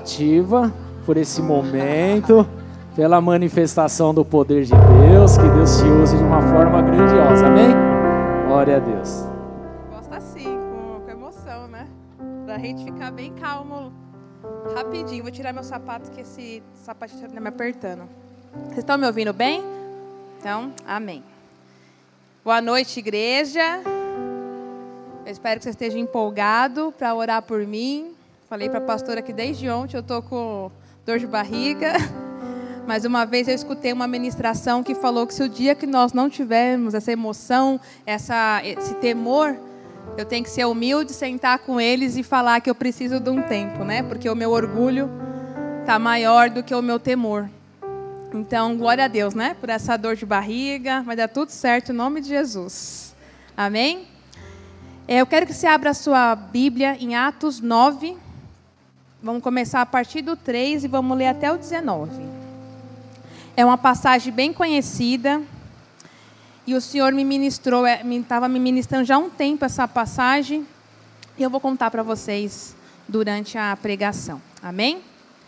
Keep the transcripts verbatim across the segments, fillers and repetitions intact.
expectativa por esse momento, pela manifestação do poder de Deus, que Deus te use de uma forma grandiosa, amém? Glória a Deus. Gosto assim, com, com emoção, né? Pra gente ficar bem calmo, rapidinho. Vou tirar meu sapato, que esse sapatinho está me apertando. Vocês estão me ouvindo bem? Então, amém. Boa noite, igreja. Eu espero que você esteja empolgado para orar por mim. Falei para a pastora que desde ontem eu estou com dor de barriga. Mais uma vez eu escutei uma ministração que falou que se o dia que nós não tivermos essa emoção, essa, esse temor, eu tenho que ser humilde, sentar com eles e falar que eu preciso de um tempo, né? Porque o meu orgulho está maior do que o meu temor. Então, glória a Deus, né? Por essa dor de barriga, vai dar tudo certo em nome de Jesus. Amém? Eu quero que você abra a sua Bíblia em Atos nove. Vamos começar a partir do três e vamos ler até o dezenove. É uma passagem bem conhecida. E o Senhor me ministrou, estava me ministrando já há um tempo essa passagem. E eu vou contar para vocês durante a pregação. Amém?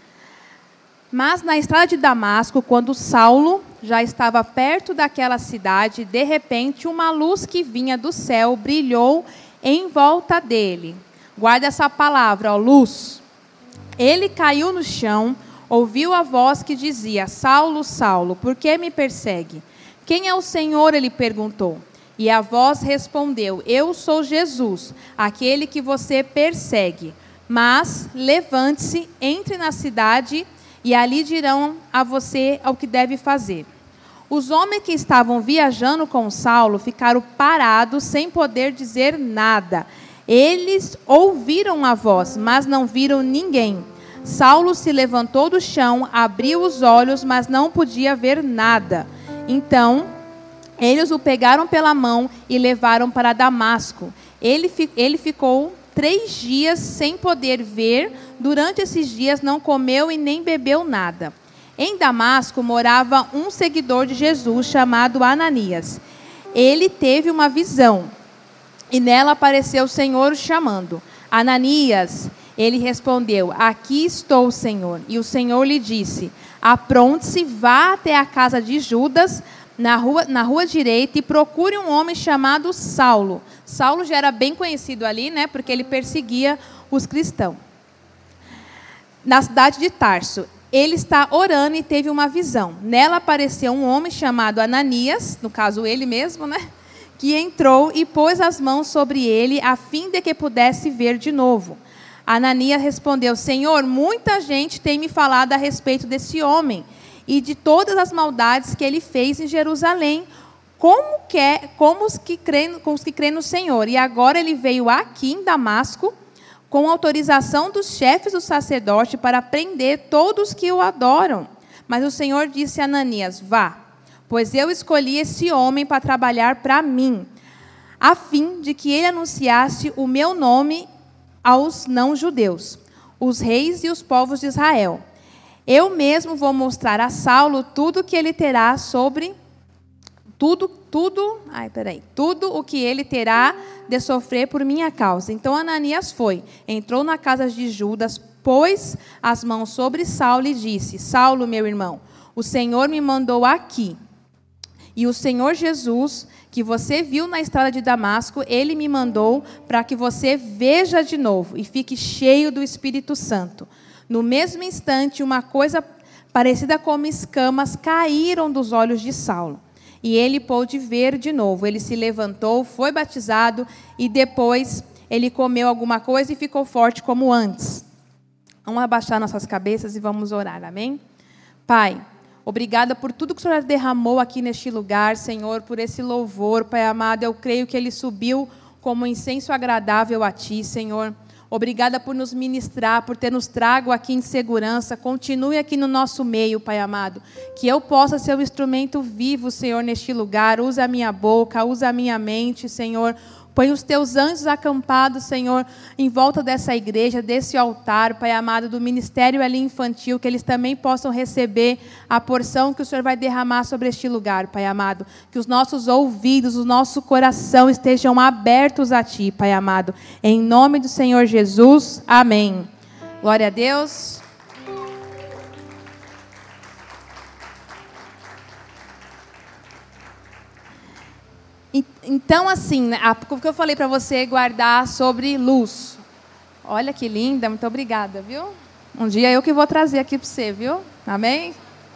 Mas na estrada de Damasco, quando Saulo já estava perto daquela cidade, de repente uma luz que vinha do céu brilhou em volta dele. Guarda essa palavra, ó, luz. Ele caiu no chão, ouviu a voz que dizia: Saulo, Saulo, por que me persegue? Quem é o Senhor? Ele perguntou. E a voz respondeu: Eu sou Jesus, aquele que você persegue. Mas levante-se, entre na cidade e ali dirão a você o que deve fazer. Os homens que estavam viajando com Saulo ficaram parados sem poder dizer nada. Eles ouviram a voz, mas não viram ninguém. Saulo se levantou do chão, abriu os olhos, mas não podia ver nada. Então, eles o pegaram pela mão e levaram para Damasco. Ele, ele ficou três dias sem poder ver. Durante esses dias não comeu e nem bebeu nada. Em Damasco morava um seguidor de Jesus chamado Ananias. Ele teve uma visão e nela apareceu o Senhor o chamando. Ananias, ele respondeu: Aqui estou, Senhor. E o Senhor lhe disse: Apronte-se, vá até a casa de Judas, na rua, na rua direita, e procure um homem chamado Saulo. Saulo já era bem conhecido ali, né? Porque ele perseguia os cristãos. Na cidade de Tarso. Ele está orando e teve uma visão. Nela apareceu um homem chamado Ananias, no caso ele mesmo, né? Que entrou e pôs as mãos sobre ele, a fim de que pudesse ver de novo. Ananias respondeu: Senhor, muita gente tem me falado a respeito desse homem e de todas as maldades que ele fez em Jerusalém, como, que, como os que creem, com os que creem no Senhor. E agora ele veio aqui em Damasco, com autorização dos chefes do sacerdote para prender todos que o adoram. Mas o Senhor disse a Ananias: Vá, pois eu escolhi esse homem para trabalhar para mim, a fim de que ele anunciasse o meu nome aos não-judeus, os reis e os povos de Israel. Eu mesmo vou mostrar a Saulo tudo o que ele terá sobre tudo, tudo, ai, peraí, tudo o que ele terá de sofrer por minha causa. Então Ananias foi, entrou na casa de Judas, pôs as mãos sobre Saulo e disse: Saulo, meu irmão, o Senhor me mandou aqui. E o Senhor Jesus, que você viu na estrada de Damasco, ele me mandou para que você veja de novo e fique cheio do Espírito Santo. No mesmo instante, uma coisa parecida como escamas caíram dos olhos de Saulo. E ele pôde ver de novo. Ele se levantou, foi batizado e depois ele comeu alguma coisa e ficou forte como antes. Vamos abaixar nossas cabeças e vamos orar, amém? Pai, obrigada por tudo que o Senhor derramou aqui neste lugar, Senhor, por esse louvor, Pai amado. Eu creio que ele subiu como incenso agradável a Ti, Senhor. Obrigada por nos ministrar, por ter nos trago aqui em segurança. Continue aqui no nosso meio, Pai amado. Que eu possa ser um instrumento vivo, Senhor, neste lugar. Usa a minha boca, usa a minha mente, Senhor. Põe os teus anjos acampados, Senhor, em volta dessa igreja, desse altar, Pai amado, do ministério ali infantil, que eles também possam receber a porção que o Senhor vai derramar sobre este lugar, Pai amado. Que os nossos ouvidos, o nosso coração estejam abertos a Ti, Pai amado. Em nome do Senhor Jesus, amém. Glória a Deus. Então, assim, né, o que eu falei para você guardar sobre luz. Olha que linda, muito obrigada, viu? Um dia eu que vou trazer aqui para você, viu? Amém?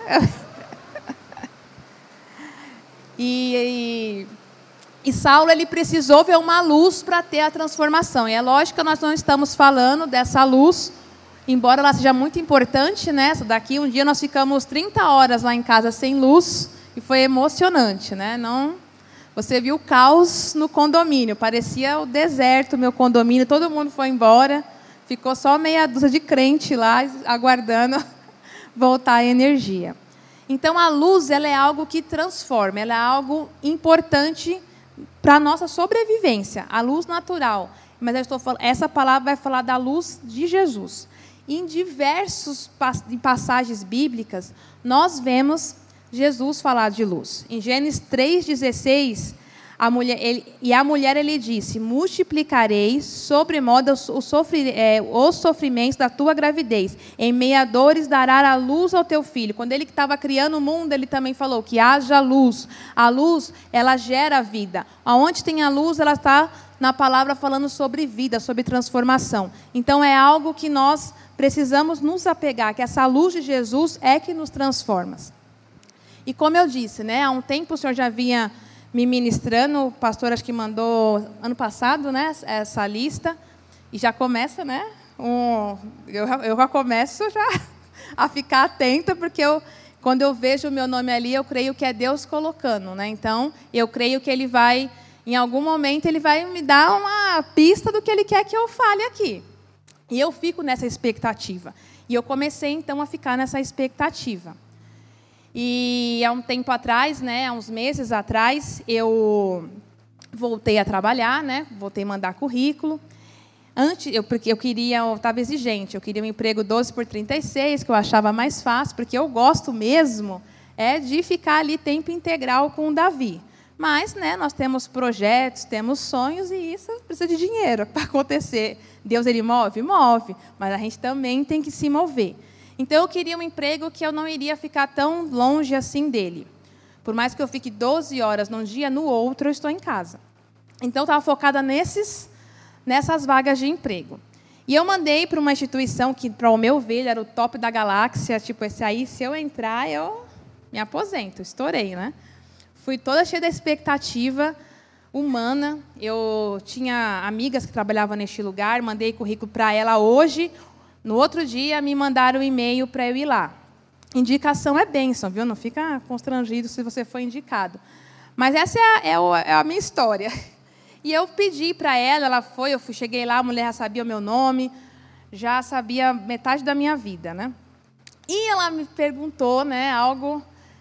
e, e, e Saulo, ele precisou ver uma luz para ter a transformação. E é lógico que nós não estamos falando dessa luz, embora ela seja muito importante, né? Daqui um dia nós ficamos trinta horas lá em casa sem luz e foi emocionante, né? Não... Você viu o caos no condomínio, parecia o deserto, meu condomínio, todo mundo foi embora, ficou só meia dúzia de crente lá, aguardando voltar a energia. Então, a luz, ela é algo que transforma, ela é algo importante para a nossa sobrevivência, a luz natural. Mas eu estou falando, essa palavra vai falar da luz de Jesus. Em diversas passagens bíblicas, nós vemos Jesus falar de luz. Em Gênesis três, dezesseis, a mulher, ele, e a mulher ele disse, multiplicarei sobremodo os, sofri, é, os sofrimentos da tua gravidez, em meia dores dará a luz ao teu filho. Quando ele estava criando o mundo, ele também falou que haja luz. A luz, ela gera vida. Aonde tem a luz, ela está na palavra falando sobre vida, sobre transformação. Então, é algo que nós precisamos nos apegar, que essa luz de Jesus é que nos transforma. E como eu disse, né, há um tempo o senhor já vinha me ministrando, o pastor acho que mandou ano passado, né, essa lista, e já começa, né, um, eu, eu já começo já a ficar atenta, porque eu, quando eu vejo o meu nome ali, eu creio que é Deus colocando, né, então eu creio que Ele vai, em algum momento, Ele vai me dar uma pista do que Ele quer que eu fale aqui. E eu fico nessa expectativa. E eu comecei, então, a ficar nessa expectativa. E há um tempo atrás, né, há uns meses atrás, eu voltei a trabalhar, né, voltei a mandar currículo. Antes, eu, porque eu queria, eu estava exigente, eu queria um emprego doze por trinta e seis, que eu achava mais fácil, porque eu gosto mesmo é de ficar ali tempo integral com o Davi. Mas, né, nós temos projetos, temos sonhos, e isso precisa de dinheiro para acontecer. Deus, Ele move? Move, mas a gente também tem que se mover. Então, eu queria um emprego que eu não iria ficar tão longe assim dele. Por mais que eu fique doze horas num dia, no outro eu estou em casa. Então, eu estava focada nesses, nessas vagas de emprego. E eu mandei para uma instituição que, para o meu ver, era o top da galáxia. Tipo, esse aí, se eu entrar, eu me aposento. Estourei, né? Fui toda cheia da expectativa humana. Eu tinha amigas que trabalhavam neste lugar, mandei currículo para ela hoje. No outro dia, me mandaram um e-mail para eu ir lá. Indicação é bênção, viu? Não fica constrangido se você for indicado. Mas essa é a, é a minha história. E eu pedi para ela, ela foi, eu fui, cheguei lá, a mulher já sabia o meu nome, já sabia metade da minha vida, né? E ela me perguntou, né, algo...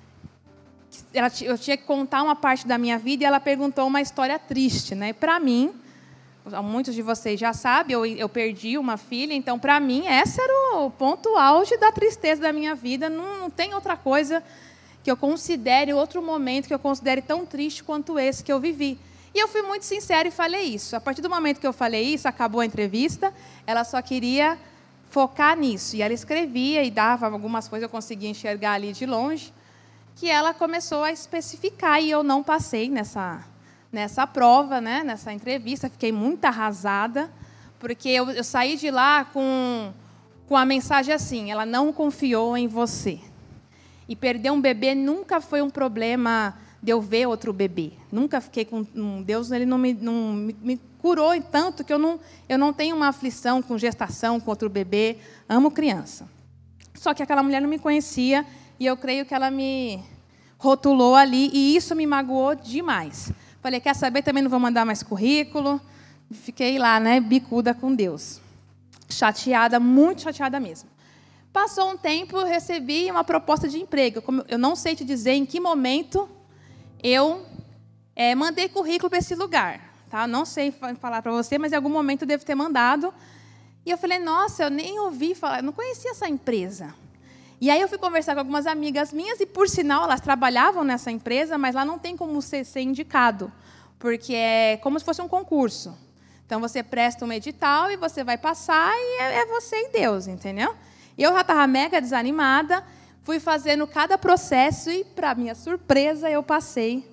Ela, eu tinha que contar uma parte da minha vida, e ela perguntou uma história triste, né? Para mim... Muitos de vocês já sabem, eu, eu perdi uma filha, então, para mim, esse era o ponto auge da tristeza da minha vida. Não, não tem outra coisa que eu considere, outro momento que eu considere tão triste quanto esse que eu vivi. E eu fui muito sincera e falei isso. A partir do momento que eu falei isso, acabou a entrevista, ela só queria focar nisso. E ela escrevia e dava algumas coisas, eu conseguia enxergar ali de longe, que ela começou a especificar, e eu não passei nessa... nessa prova, né, nessa entrevista, fiquei muito arrasada, porque eu, eu saí de lá com, com a mensagem assim, ela não confiou em você. E perder um bebê nunca foi um problema de eu ver outro bebê. Nunca fiquei com... Deus, ele não me, não me, me curou tanto que eu não, eu não tenho uma aflição com gestação, com outro bebê. Amo criança. Só que aquela mulher não me conhecia, e eu creio que ela me rotulou ali, e isso me magoou demais. Falei, quer saber, também não vou mandar mais currículo. Fiquei lá, né, bicuda com Deus. Chateada, muito chateada mesmo. Passou um tempo, eu recebi uma proposta de emprego. Eu não sei te dizer em que momento eu é, mandei currículo para esse lugar. Tá? Não sei falar para você, mas em algum momento eu devo ter mandado. E eu falei, nossa, eu nem ouvi falar, eu não conhecia essa empresa. E aí eu fui conversar com algumas amigas minhas, e, por sinal, elas trabalhavam nessa empresa, mas lá não tem como ser, ser indicado, porque é como se fosse um concurso. Então, você presta um edital e você vai passar, e é, é você e Deus, entendeu? Eu já estava mega desanimada, fui fazendo cada processo, e, para minha surpresa, eu passei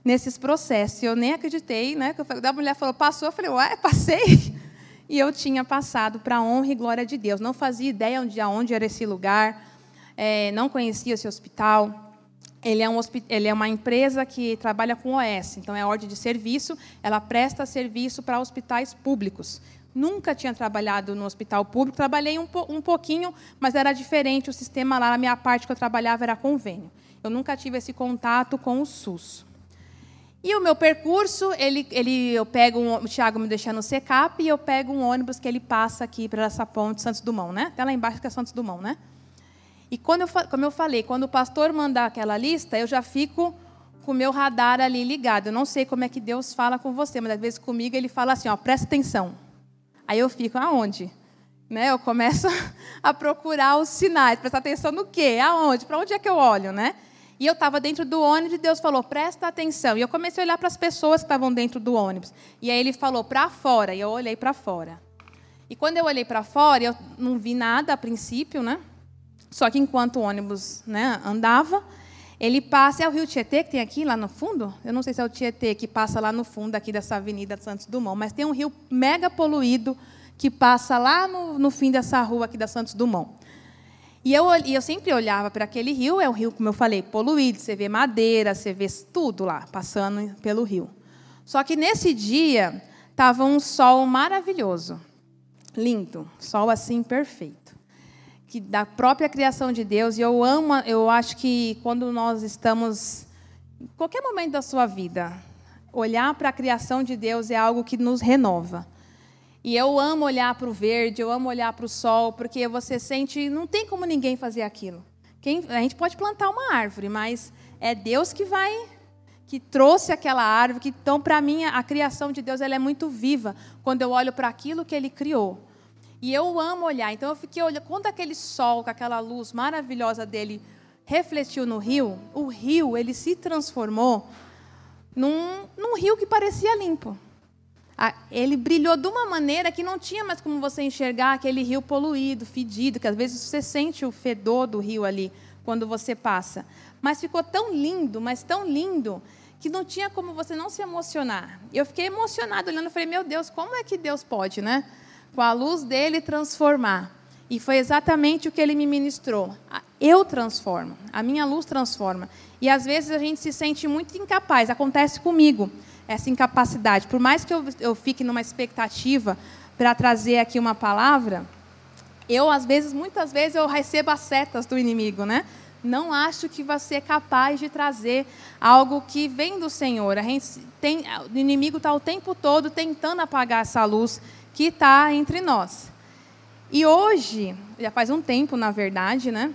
nesses processos. Eu nem acreditei, né? A mulher falou, passou, eu falei, ué, passei? E eu tinha passado para a honra e glória de Deus. Não fazia ideia onde, onde era esse lugar, é, não conhecia esse hospital. Ele é, um, ele é uma empresa que trabalha com O S, então é ordem de serviço, ela presta serviço para hospitais públicos. Nunca tinha trabalhado no hospital público, trabalhei um, um pouquinho, mas era diferente o sistema lá, a minha parte que eu trabalhava era convênio. Eu nunca tive esse contato com o SUS. E o meu percurso, ele, ele, eu pego um, o Tiago me deixa no C C A P e eu pego um ônibus que ele passa aqui para essa ponte Santos Dumont, né? Até lá embaixo que é Santos Dumont, né? E, quando eu, como eu falei, quando o pastor mandar aquela lista, eu já fico com o meu radar ali ligado. Eu não sei como é que Deus fala com você, mas às vezes comigo ele fala assim, ó, presta atenção. Aí eu fico, aonde? Né? Eu começo a procurar os sinais, prestar atenção no quê? Aonde? Para onde é que eu olho, né? E eu estava dentro do ônibus e Deus falou, presta atenção. E eu comecei a olhar para as pessoas que estavam dentro do ônibus. E aí ele falou, para fora. E eu olhei para fora. E quando eu olhei para fora, eu não vi nada a princípio, né? Só que enquanto o ônibus, né, andava, ele passa... É o rio Tietê que tem aqui, lá no fundo? Eu não sei se é o Tietê que passa lá no fundo aqui dessa avenida Santos Dumont, mas tem um rio mega poluído que passa lá no, no fim dessa rua aqui da Santos Dumont. E eu, e eu sempre olhava para aquele rio, é um rio, como eu falei, poluído, você vê madeira, você vê tudo lá, passando pelo rio. Só que nesse dia, estava um sol maravilhoso, lindo, sol assim perfeito. Que da própria criação de Deus, e eu amo, eu acho que quando nós estamos, em qualquer momento da sua vida, olhar para a criação de Deus é algo que nos renova. E eu amo olhar para o verde, eu amo olhar para o sol, porque você sente, não tem como ninguém fazer aquilo. Quem, a gente pode plantar uma árvore, mas é Deus que vai, que trouxe aquela árvore. Que, então, para mim, a criação de Deus ela é muito viva, quando eu olho para aquilo que Ele criou. E eu amo olhar. Então, eu fiquei olhando. Quando aquele sol, com aquela luz maravilhosa dele, refletiu no rio, o rio ele se transformou num, num rio que parecia limpo. Ele brilhou de uma maneira que não tinha mais como você enxergar aquele rio poluído, fedido, que às vezes você sente o fedor do rio ali, quando você passa. Mas ficou tão lindo, mas tão lindo, que não tinha como você não se emocionar. Eu fiquei emocionada olhando, falei, meu Deus, como é que Deus pode, né? Com a luz dele transformar. E foi exatamente o que ele me ministrou. Eu transformo, a minha luz transforma. E às vezes a gente se sente muito incapaz, acontece comigo, essa incapacidade. Por mais que eu, eu fique numa expectativa para trazer aqui uma palavra, eu, às vezes, muitas vezes, eu recebo as setas do inimigo, né? Não acho que vai ser capaz de trazer algo que vem do Senhor. A gente tem, o inimigo está o tempo todo tentando apagar essa luz que está entre nós. E hoje, já faz um tempo, na verdade, né?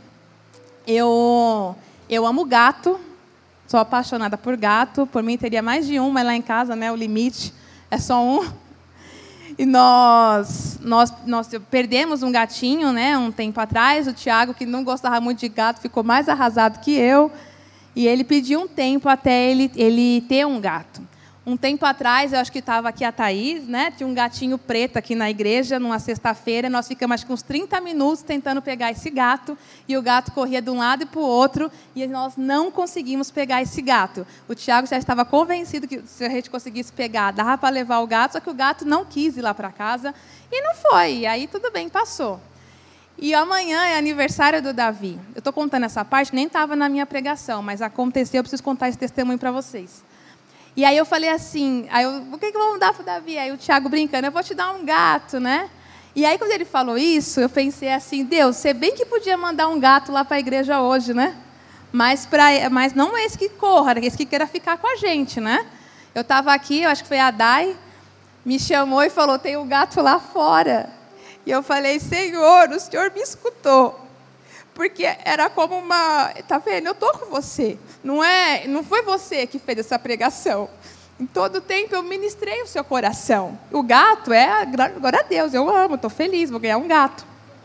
Eu, eu amo gato, sou apaixonada por gato, por mim teria mais de um, mas lá em casa, né, o limite é só um. E nós, nós, nós perdemos um gatinho, né, um tempo atrás, o Tiago, que não gostava muito de gato, ficou mais arrasado que eu, e ele pediu um tempo até ele, ele ter um gato. Um tempo atrás, eu acho que estava aqui a Thaís, né? Tinha um gatinho preto aqui na igreja, numa sexta-feira. Nós ficamos acho que uns trinta minutos tentando pegar esse gato. E o gato corria de um lado e para o outro. E nós não conseguimos pegar esse gato. O Tiago já estava convencido que se a gente conseguisse pegar, dava para levar o gato. Só que o gato não quis ir lá para casa. E não foi. E aí tudo bem, passou. E amanhã é aniversário do Davi. Eu estou contando essa parte, nem estava na minha pregação. Mas aconteceu, eu preciso contar esse testemunho para vocês. E aí eu falei assim, aí eu, o que, que vamos dar para o Davi? Aí o Tiago brincando, eu vou te dar um gato, né? E aí quando ele falou isso, eu pensei assim, Deus, você bem que podia mandar um gato lá para a igreja hoje, né? Mas, pra, mas não esse que corra, esse que queira ficar com a gente, né? Eu estava aqui, eu acho que foi a Dai, me chamou e falou, tem um gato lá fora. E eu falei, Senhor, o Senhor me escutou. Porque era como uma... Está vendo? Eu estou com você. Não, é, não foi você que fez essa pregação. Em todo tempo eu ministrei o seu coração. O gato é... Glória a Deus, eu amo, estou feliz, vou ganhar um gato.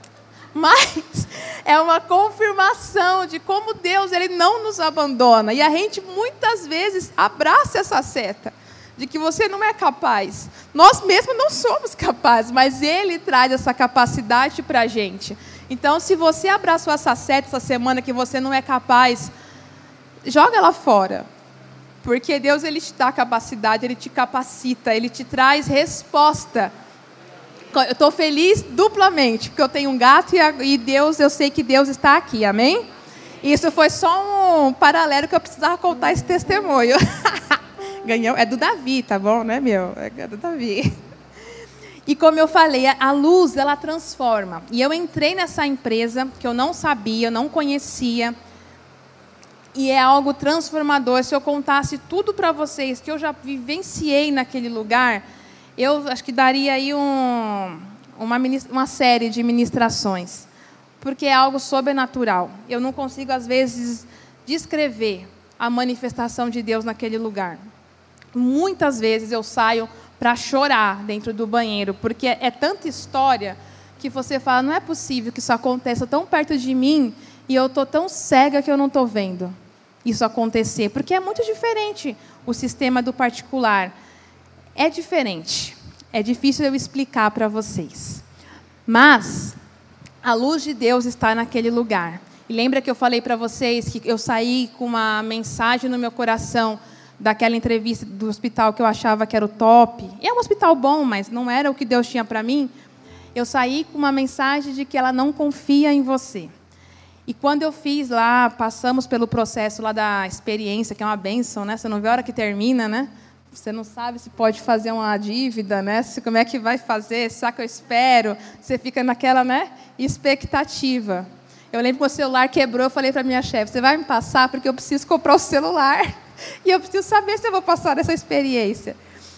Mas é uma confirmação de como Deus ele não nos abandona. E a gente muitas vezes abraça essa seta. De que você não é capaz. Nós mesmos não somos capazes, mas Ele traz essa capacidade para a gente. Então, se você abraçou essa seta essa semana que você não é capaz, joga ela fora. Porque Deus, Ele te dá capacidade, Ele te capacita, Ele te traz resposta. Eu estou feliz duplamente, porque eu tenho um gato e, a, e Deus, eu sei que Deus está aqui, amém? Isso foi só um paralelo que eu precisava contar esse testemunho. Ganhou, é do Davi, tá bom, né, meu? É do Davi. E como eu falei, a luz, ela transforma. E eu entrei nessa empresa que eu não sabia, eu não conhecia. E é algo transformador. Se eu contasse tudo para vocês que eu já vivenciei naquele lugar, eu acho que daria aí um, uma, uma série de ministrações. Porque é algo sobrenatural. Eu não consigo, às vezes, descrever a manifestação de Deus naquele lugar. Muitas vezes eu saio para chorar dentro do banheiro, porque é, é tanta história que você fala, não é possível que isso aconteça tão perto de mim e eu estou tão cega que eu não estou vendo isso acontecer. Porque é muito diferente o sistema do particular. É diferente. É difícil eu explicar para vocês. Mas a luz de Deus está naquele lugar. E lembra que eu falei para vocês que eu saí com uma mensagem no meu coração daquela entrevista do hospital que eu achava que era o top. E é um hospital bom, mas não era o que Deus tinha para mim. Eu saí com uma mensagem de que ela não confia em você. E quando eu fiz lá, passamos pelo processo lá da experiência, que é uma bênção, né? Você não vê a hora que termina, né? Você não sabe se pode fazer uma dívida, né? Se, como é que vai fazer? Será que eu espero? Você fica naquela, né, expectativa. Eu lembro que o celular quebrou, eu falei para a minha chefe, você vai me passar porque eu preciso comprar o celular. E eu preciso saber se eu vou passar essa experiência.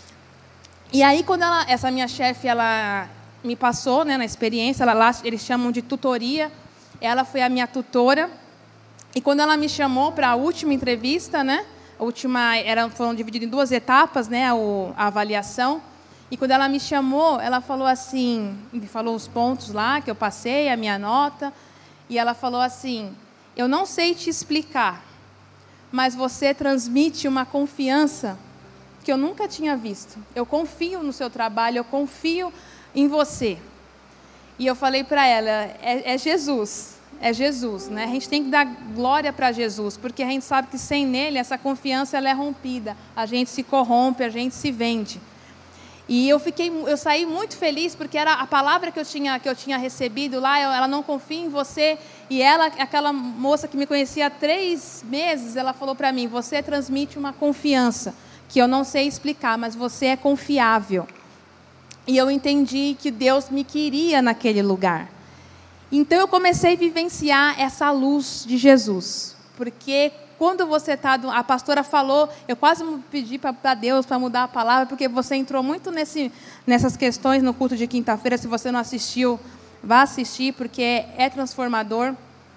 E aí, quando ela, essa minha chefe, ela me passou, né, na experiência, ela, lá, eles chamam de tutoria, ela foi a minha tutora. E quando ela me chamou para a última entrevista, né, a última, era, foram divididas em duas etapas, né, o, a avaliação. E quando ela me chamou, ela falou assim, me falou os pontos lá que eu passei, a minha nota. E ela falou assim, eu não sei te explicar, mas você transmite uma confiança que eu nunca tinha visto. Eu confio no seu trabalho, eu confio em você. E eu falei para ela, é, é Jesus, é Jesus, né? A gente tem que dar glória para Jesus, porque a gente sabe que sem nele essa confiança ela é rompida, a gente se corrompe, a gente se vende. E eu fiquei, eu saí muito feliz porque era a palavra que eu tinha que eu tinha recebido lá. Eu, ela não confia em você. E ela, aquela moça que me conhecia há três meses, ela falou para mim: você transmite uma confiança que eu não sei explicar, mas você é confiável. E eu entendi que Deus me queria naquele lugar. Então eu comecei a vivenciar essa luz de Jesus, porque quando você está... A pastora falou, eu quase pedi para Deus para mudar a palavra, porque você entrou muito nesse, nessas questões no culto de quinta-feira. Se você não assistiu, vá assistir, porque é, é transformador.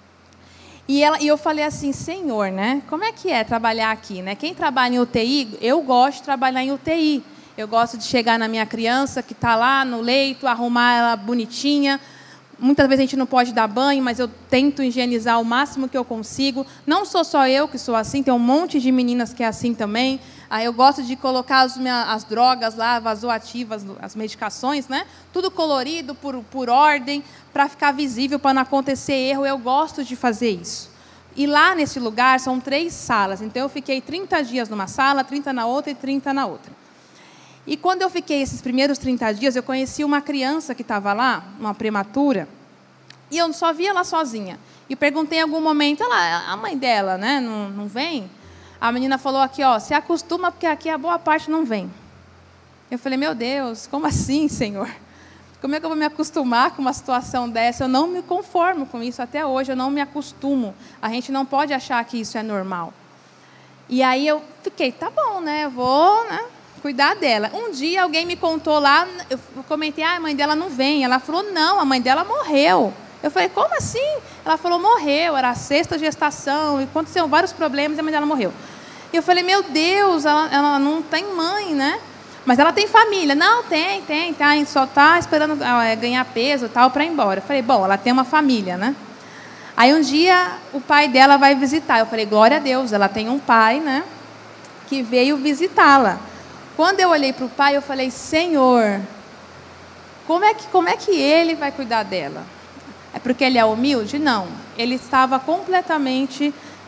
E, ela, e eu falei assim, Senhor, né, como é que é trabalhar aqui? Né? Quem trabalha em U T I, eu gosto de trabalhar em U T I. Eu gosto de chegar na minha criança, que está lá no leito, arrumar ela bonitinha. Muitas vezes a gente não pode dar banho, mas eu tento higienizar o máximo que eu consigo. Não sou só eu que sou assim, tem um monte de meninas que é assim também. Aí eu gosto de colocar as, minhas, as drogas lá, vasoativas, as medicações, né? Tudo colorido, por, por ordem, para ficar visível, para não acontecer erro. Eu gosto de fazer isso. E lá nesse lugar são três salas. Então eu fiquei trinta dias numa sala, trinta na outra e trinta na outra. E quando eu fiquei esses primeiros trinta dias, eu conheci uma criança que estava lá, uma prematura, e eu só via ela sozinha. E perguntei em algum momento, ela, a mãe dela, né, não, não vem? A menina falou aqui, ó, se acostuma, porque aqui a boa parte não vem. Eu falei, meu Deus, como assim, Senhor? Como é que eu vou me acostumar com uma situação dessa? Eu não me conformo com isso até hoje, eu não me acostumo. A gente não pode achar que isso é normal. E aí eu fiquei, tá bom, né, eu vou, né, cuidar dela. Um dia alguém me contou lá, eu comentei, ah, a mãe dela não vem. Ela falou, não, a mãe dela morreu. Eu falei, como assim? Ela falou, morreu, era a sexta gestação, e aconteceram vários problemas e a mãe dela morreu. E eu falei, meu Deus, ela, ela não tem mãe, né? Mas ela tem família. Não, tem, tem, tá, só está esperando ganhar peso e tal para ir embora. Eu falei, bom, ela tem uma família, né? Aí um dia o pai dela vai visitar. Eu falei, glória a Deus, ela tem um pai, né, que veio visitá-la. Quando eu olhei para o pai, eu falei, Senhor, como é, que, como é que ele vai cuidar dela? É porque ele é humilde? Não. Ele estava completamente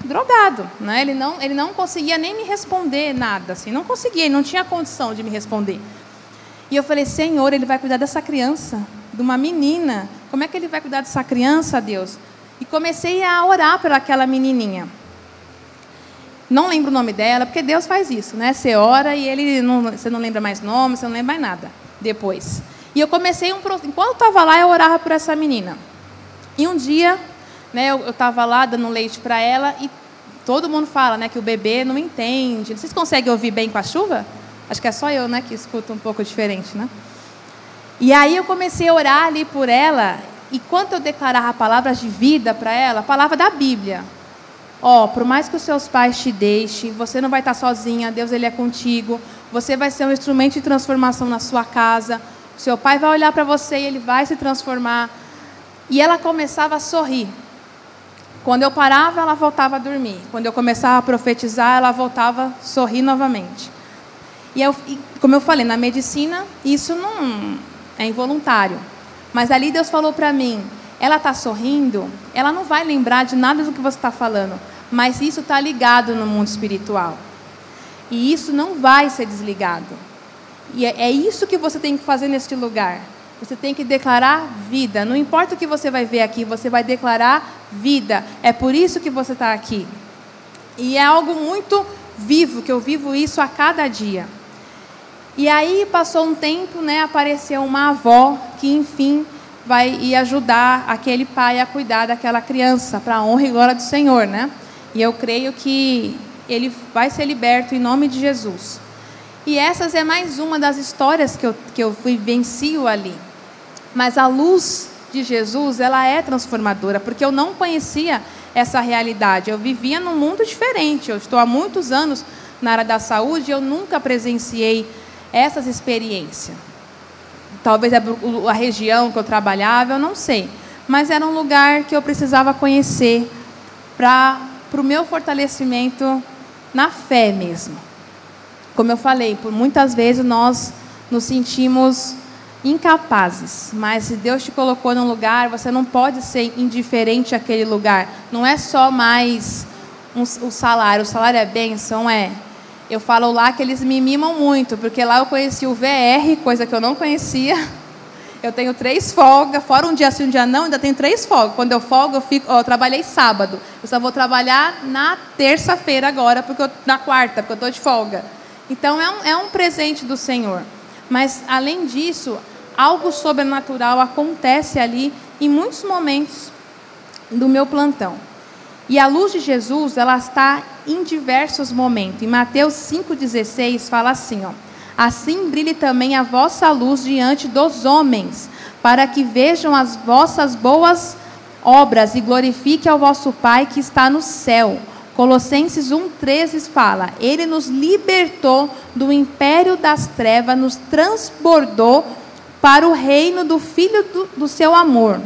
drogado, né? Ele não, ele não conseguia nem me responder nada, assim, não conseguia, ele não tinha condição de me responder. E eu falei, Senhor, Ele vai cuidar dessa criança, de uma menina. Como é que Ele vai cuidar dessa criança, Deus? E comecei a orar por aquela menininha. Não lembro o nome dela, porque Deus faz isso, né? Você ora e ele não, você não lembra mais nome, você não lembra mais nada depois. E eu comecei, um, enquanto eu estava lá, eu orava por essa menina. E um dia, né, eu estava lá dando leite para ela e todo mundo fala, né, que o bebê não entende. Vocês conseguem ouvir bem com a chuva? Acho que é só eu, né, que escuto um pouco diferente, né? E aí eu comecei a orar ali por ela, e quando eu declarava palavras de vida para ela, a palavra da Bíblia. Ó, oh, por mais que os seus pais te deixem, você não vai estar sozinha, Deus Ele é contigo, você vai ser um instrumento de transformação na sua casa, o seu pai vai olhar para você e ele vai se transformar. E ela começava a sorrir. Quando eu parava, ela voltava a dormir. Quando eu começava a profetizar, ela voltava a sorrir novamente. E, eu, e como eu falei, na medicina, isso não é involuntário. Mas ali Deus falou para mim, ela está sorrindo, ela não vai lembrar de nada do que você está falando, mas isso está ligado no mundo espiritual. E isso não vai ser desligado. E é, é isso que você tem que fazer neste lugar. Você tem que declarar vida. Não importa o que você vai ver aqui, você vai declarar vida. É por isso que você está aqui. E é algo muito vivo, que eu vivo isso a cada dia. E aí passou um tempo, né, apareceu uma avó que, enfim, vai ir ajudar aquele pai a cuidar daquela criança, para a honra e glória do Senhor, né? E eu creio que ele vai ser liberto em nome de Jesus. E essas é mais uma das histórias que eu, que eu vivencio ali. Mas a luz de Jesus, ela é transformadora, porque eu não conhecia essa realidade. Eu vivia num mundo diferente. Eu estou há muitos anos na área da saúde e eu nunca presenciei essas experiências. Talvez a região que eu trabalhava, eu não sei. Mas era um lugar que eu precisava conhecer para o meu fortalecimento na fé mesmo. Como eu falei, por muitas vezes nós nos sentimos incapazes. Mas se Deus te colocou num lugar, você não pode ser indiferente àquele lugar. Não é só mais um, o salário. O salário é bênção, é... Eu falo lá que eles me mimam muito, porque lá eu conheci o V R, coisa que eu não conhecia. Eu tenho três folgas, fora um dia sim, um dia não, ainda tenho três folgas. Quando eu folgo, eu, fico, ó, eu trabalhei sábado. Eu só vou trabalhar na terça-feira agora, porque eu, na quarta, porque eu estou de folga. Então, é um, é um presente do Senhor. Mas, além disso, algo sobrenatural acontece ali em muitos momentos do meu plantão. E a luz de Jesus, ela está em diversos momentos. Em Mateus cinco dezesseis fala assim, ó: assim brilhe também a vossa luz diante dos homens, para que vejam as vossas boas obras e glorifique ao vosso Pai que está no céu. Colossenses um treze fala: Ele nos libertou do império das trevas, nos transbordou para o reino do Filho do, do seu amor.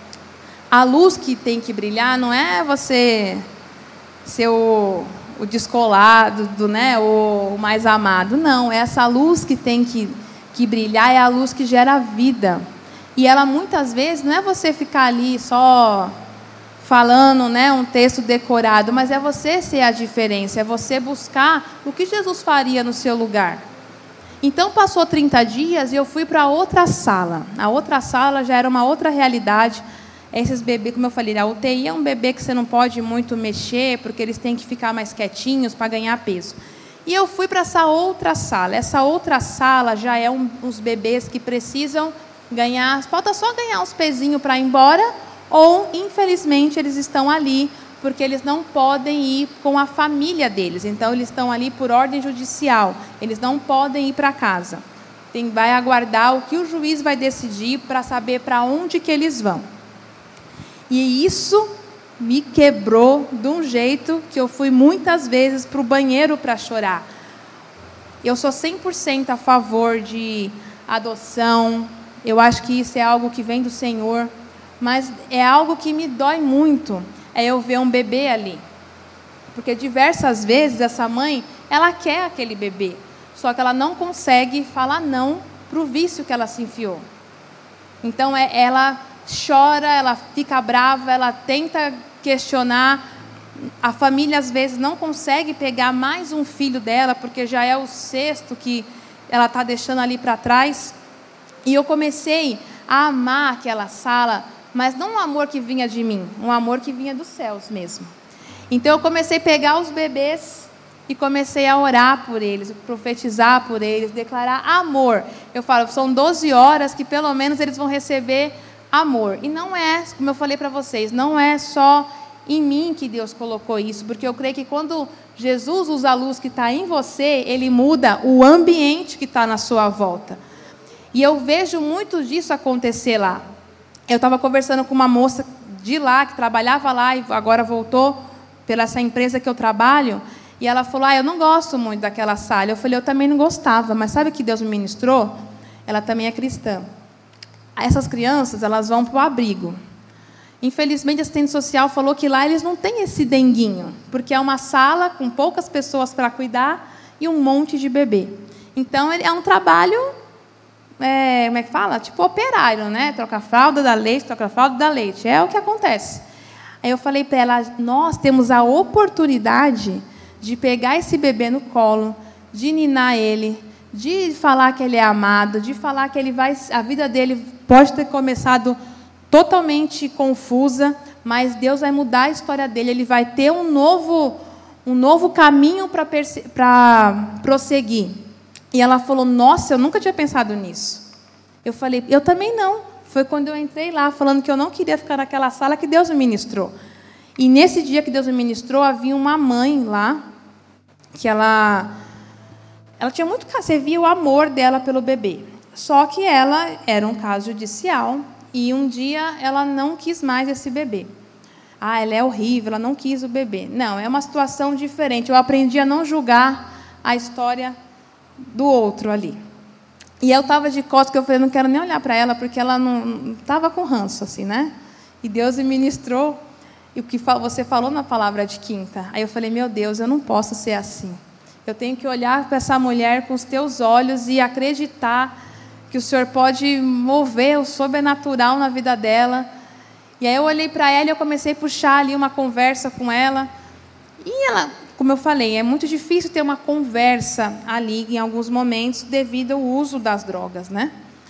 A luz que tem que brilhar não é você ser o, o descolado, do, né, o, o mais amado. Não, é essa luz que tem que, que brilhar, é a luz que gera vida. E ela muitas vezes não é você ficar ali só falando, né, um texto decorado, mas é você ser a diferença, é você buscar o que Jesus faria no seu lugar. Então passou trinta dias e eu fui para outra sala. A outra sala já era uma outra realidade. Esses bebês, como eu falei, a U T I é um bebê que você não pode muito mexer, porque eles têm que ficar mais quietinhos para ganhar peso. E eu fui para essa outra sala. Essa outra sala já é um, uns bebês que precisam ganhar, falta só ganhar uns pezinhos para ir embora, ou, infelizmente, eles estão ali porque eles não podem ir com a família deles. Então, eles estão ali por ordem judicial. Eles não podem ir para casa. Tem, vai aguardar o que o juiz vai decidir para saber para onde que eles vão. E isso me quebrou de um jeito que eu fui muitas vezes para o banheiro para chorar. Eu sou cem por cento a favor de adoção. Eu acho que isso é algo que vem do Senhor. Mas é algo que me dói muito, é eu ver um bebê ali. Porque diversas vezes essa mãe, ela quer aquele bebê. Só que ela não consegue falar não para o vício que ela se enfiou. Então, é, ela... chora, ela fica brava, ela tenta questionar, a família às vezes não consegue pegar mais um filho dela, porque já é o sexto que ela está deixando ali para trás. E eu comecei a amar aquela sala, mas não um amor que vinha de mim, um amor que vinha dos céus mesmo. Então eu comecei a pegar os bebês e comecei a orar por eles, profetizar por eles, declarar amor. Eu falo, são doze horas que pelo menos eles vão receber amor. E não é, como eu falei para vocês, não é só em mim que Deus colocou isso, porque eu creio que quando Jesus usa a luz que está em você, Ele muda o ambiente que está na sua volta. E eu vejo muito disso acontecer lá. Eu estava conversando com uma moça de lá, que trabalhava lá e agora voltou pela essa empresa que eu trabalho, e ela falou, ah, eu não gosto muito daquela sala. Eu falei, eu também não gostava, mas sabe o que Deus me ministrou? Ela também é cristã. Essas crianças, elas vão para o abrigo. Infelizmente, a assistente social falou que lá eles não têm esse denguinho, porque é uma sala com poucas pessoas para cuidar e um monte de bebê. Então, é um trabalho, é, como é que fala? Tipo operário, né? Troca a fralda, dá leite, troca a fralda, dá leite. É o que acontece. Aí eu falei para ela, nós temos a oportunidade de pegar esse bebê no colo, de ninar ele, de falar que ele é amado, de falar que ele vai, a vida dele pode ter começado totalmente confusa, mas Deus vai mudar a história dele, ele vai ter um novo, um novo caminho para prosseguir. E ela falou, nossa, eu nunca tinha pensado nisso. Eu falei, eu também não. Foi quando eu entrei lá, falando que eu não queria ficar naquela sala, que Deus me ministrou. E nesse dia que Deus me ministrou, havia uma mãe lá, que ela, ela tinha muito, você via o amor dela pelo bebê. Só que ela era um caso judicial, e um dia ela não quis mais esse bebê. Ah, ela é horrível, ela não quis o bebê. Não, é uma situação diferente. Eu aprendi a não julgar a história do outro ali. E eu estava de costas, que eu falei, não quero nem olhar para ela, porque ela não estava com ranço, assim, né? E Deus me ministrou, e o que você falou na palavra de quinta. Aí eu falei, meu Deus, eu não posso ser assim. Eu tenho que olhar para essa mulher com os teus olhos e acreditar que o Senhor pode mover o sobrenatural na vida dela. E aí eu olhei para ela e eu comecei a puxar ali uma conversa com ela. E ela, como eu falei, é muito difícil ter uma conversa ali em alguns momentos devido ao uso das drogas, né?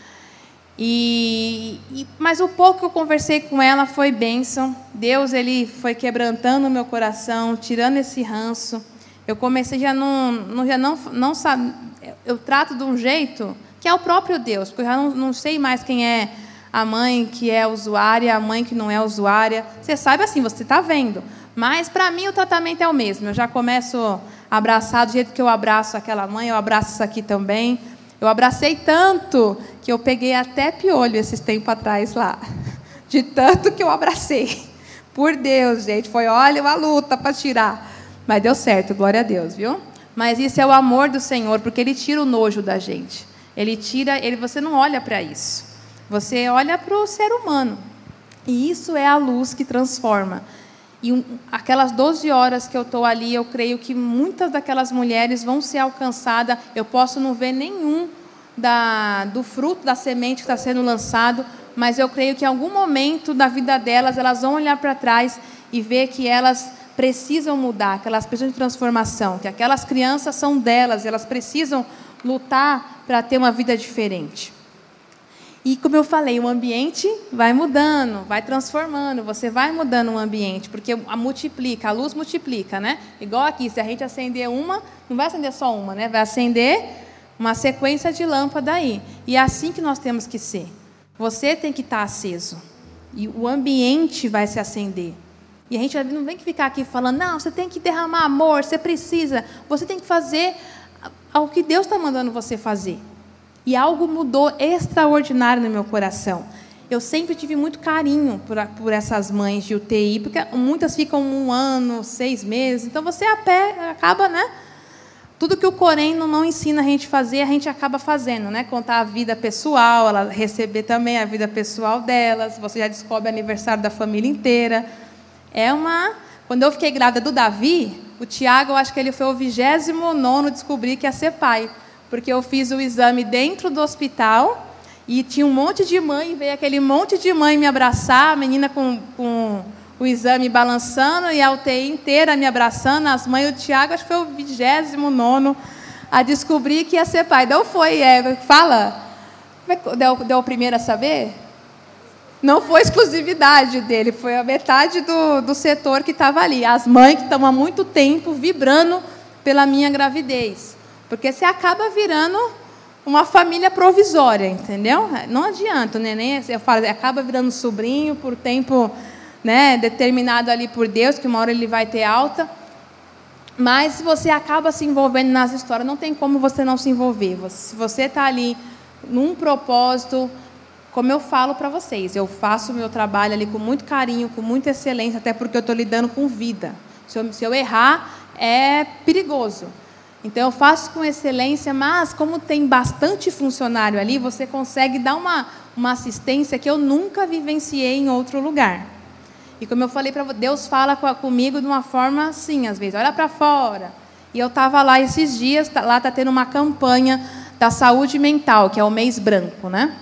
E, e, mas o pouco que eu conversei com ela foi bênção. Deus, ele foi quebrantando o meu coração, tirando esse ranço. Eu comecei já não, não já não, não sabe, eu trato de um jeito que é o próprio Deus, porque eu já não, não sei mais quem é a mãe que é usuária, a mãe que não é usuária. Você sabe assim, você está vendo. Mas, para mim, o tratamento é o mesmo. Eu já começo a abraçar do jeito que eu abraço aquela mãe, eu abraço isso aqui também. Eu abracei tanto que eu peguei até piolho esses tempos atrás lá. De tanto que eu abracei. Por Deus, gente. Foi, olha, uma luta para tirar. Mas deu certo, glória a Deus, viu? Mas isso é o amor do Senhor, porque Ele tira o nojo da gente. Ele tira, ele, você não olha para isso. Você olha para o ser humano. E isso é a luz que transforma. E um, aquelas doze horas que eu estou ali, eu creio que muitas daquelas mulheres vão ser alcançadas. Eu posso não ver nenhum da, do fruto da semente que está sendo lançado, mas eu creio que em algum momento da vida delas, elas vão olhar para trás e ver que elas precisam mudar, que elas precisam de transformação, que aquelas crianças são delas, elas precisam lutar para ter uma vida diferente. E, como eu falei, o ambiente vai mudando, vai transformando, você vai mudando o ambiente, porque a multiplica, a luz multiplica, né? Igual aqui, se a gente acender uma, não vai acender só uma, né? Vai acender uma sequência de lâmpada aí. E é assim que nós temos que ser. Você tem que estar aceso. E o ambiente vai se acender. E a gente não tem que ficar aqui falando, não, você tem que derramar amor, você precisa. Você tem que fazer o que Deus está mandando você fazer. E algo mudou extraordinário no meu coração. Eu sempre tive muito carinho por, por essas mães de U T I, porque muitas ficam um ano, seis meses. Então, você a pé, acaba, né? Tudo que o Corém não, não ensina a gente a fazer, a gente acaba fazendo, né? Contar a vida pessoal, ela receber também a vida pessoal delas. Você já descobre o aniversário da família inteira. É uma... Quando eu fiquei grávida do Davi, o Tiago, eu acho que ele foi o vigésimo nono descobrir que ia ser pai. Porque eu fiz o exame dentro do hospital e tinha um monte de mãe, veio aquele monte de mãe me abraçar, a menina com, com o o exame balançando e a U T I inteira me abraçando, as mães, o Tiago, acho que foi o vigésimo nono a descobrir que ia ser pai. Então foi, é, fala, deu, deu o primeiro a saber? Não foi exclusividade dele, foi a metade do, do setor que estava ali. As mães que estão há muito tempo vibrando pela minha gravidez. Porque você acaba virando uma família provisória, entendeu? Não adianta, o neném, eu falo, acaba virando sobrinho por tempo, né, determinado ali por Deus, que uma hora ele vai ter alta. Mas se você acaba se envolvendo nas histórias, não tem como você não se envolver. Se você está ali num propósito, como eu falo para vocês, eu faço o meu trabalho ali com muito carinho, com muita excelência, até porque eu estou lidando com vida. Se eu, se eu errar, é perigoso. Então, eu faço com excelência, mas como tem bastante funcionário ali, você consegue dar uma, uma assistência que eu nunca vivenciei em outro lugar. E como eu falei para você, Deus fala comigo de uma forma assim, às vezes, olha para fora. E eu estava lá esses dias, lá está tendo uma campanha da saúde mental, que é o mês branco, né?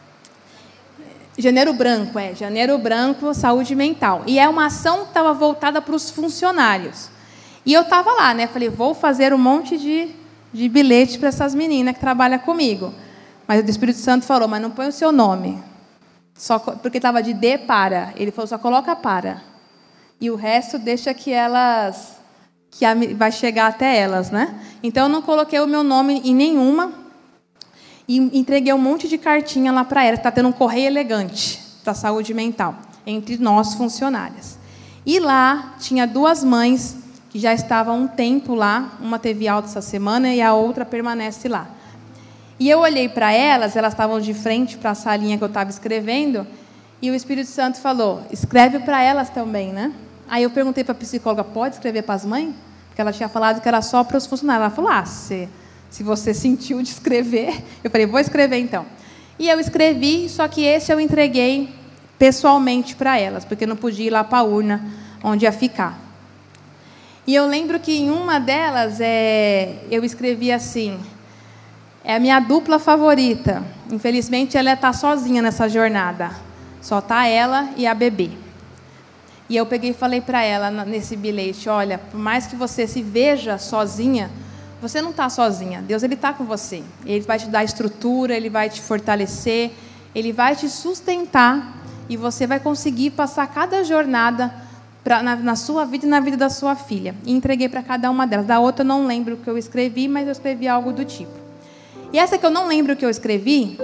Janeiro branco, é, janeiro branco, saúde mental. E é uma ação que estava voltada para os funcionários. E eu estava lá, né? Falei, vou fazer um monte de, de bilhete para essas meninas que trabalham comigo. Mas o Espírito Santo falou, mas não põe o seu nome. Só, porque estava de D para. Ele falou, só coloca para. E o resto deixa que elas... que a, vai chegar até elas, né? Então, eu não coloquei o meu nome em nenhuma. E entreguei um monte de cartinha lá para elas. Está tendo um correio elegante da saúde mental. Entre nós, funcionárias. E lá, tinha duas mães... que já estava há um tempo lá, uma teve alta essa semana e a outra permanece lá. E eu olhei para elas, elas estavam de frente para a salinha que eu estava escrevendo, e o Espírito Santo falou, escreve para elas também, né? Aí eu perguntei para a psicóloga, pode escrever para as mães? Porque ela tinha falado que era só para os funcionários. Ela falou, ah, se, se você sentiu de escrever... Eu falei, vou escrever então. E eu escrevi, só que esse eu entreguei pessoalmente para elas, porque não podia ir lá para a urna onde ia ficar. E eu lembro que em uma delas, é, eu escrevi assim, é a minha dupla favorita. Infelizmente, ela está sozinha nessa jornada. Só está ela e a bebê. E eu peguei e falei para ela, nesse bilhete, olha, por mais que você se veja sozinha, você não está sozinha. Deus está com você. Ele vai te dar estrutura, Ele vai te fortalecer, Ele vai te sustentar, e você vai conseguir passar cada jornada Pra, na, na sua vida e na vida da sua filha. E entreguei para cada uma delas. Da outra eu não lembro o que eu escrevi, mas eu escrevi algo do tipo. E essa que eu não lembro o que eu escrevi,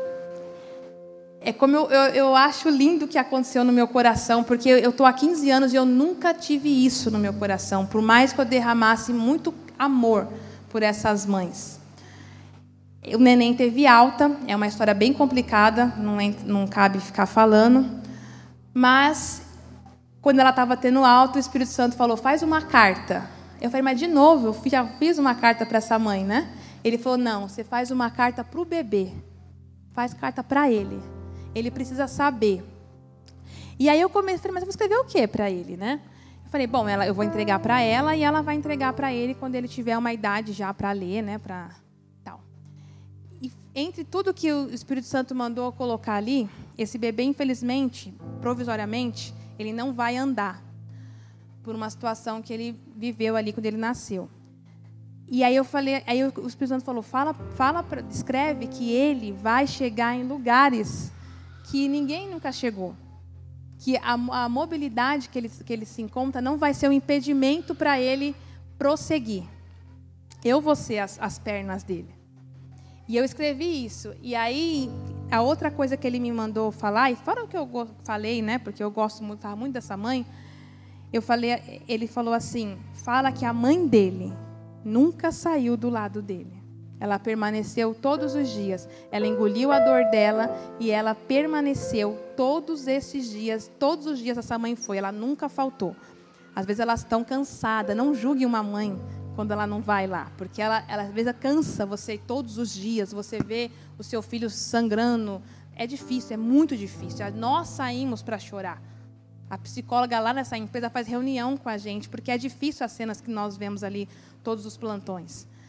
é como eu, eu, eu acho lindo o que aconteceu no meu coração, porque eu estou há quinze anos e eu nunca tive isso no meu coração, por mais que eu derramasse muito amor por essas mães. O neném teve alta, é uma história bem complicada, não, é, não cabe ficar falando, mas... Quando ela estava tendo alta, o Espírito Santo falou, faz uma carta. Eu falei, mas de novo, eu já fiz uma carta para essa mãe, né? Ele falou, não, você faz uma carta para o bebê. Faz carta para ele. Ele precisa saber. E aí eu comecei, falei, mas eu vou escrever o quê para ele, né? Eu falei, bom, ela, eu vou entregar para ela e ela vai entregar para ele quando ele tiver uma idade já para ler, né? Pra, tal. E entre tudo que o Espírito Santo mandou colocar ali, esse bebê, infelizmente, provisoriamente, ele não vai andar por uma situação que ele viveu ali quando ele nasceu. E aí eu falei, aí o Espírito Santo falou, fala, fala, escreve que ele vai chegar em lugares que ninguém nunca chegou, que a, a mobilidade que ele, que ele se encontra não vai ser um impedimento para ele prosseguir. Eu vou ser as, as pernas dele. E eu escrevi isso. E aí, a outra coisa que ele me mandou falar, e fora o que eu falei, né, porque eu gosto muito, muito dessa mãe, eu falei, ele falou assim, fala que a mãe dele nunca saiu do lado dele. Ela permaneceu todos os dias. Ela engoliu a dor dela e ela permaneceu todos esses dias. Todos os dias essa mãe foi. Ela nunca faltou. Às vezes elas estão cansadas. Não julgue uma mãe quando ela não vai lá, porque ela, ela às vezes cansa você ir todos os dias, você vê o seu filho sangrando, é difícil, é muito difícil. Nós saímos para chorar. A psicóloga lá nessa empresa faz reunião com a gente, porque é difícil as cenas que nós vemos ali, todos os plantões.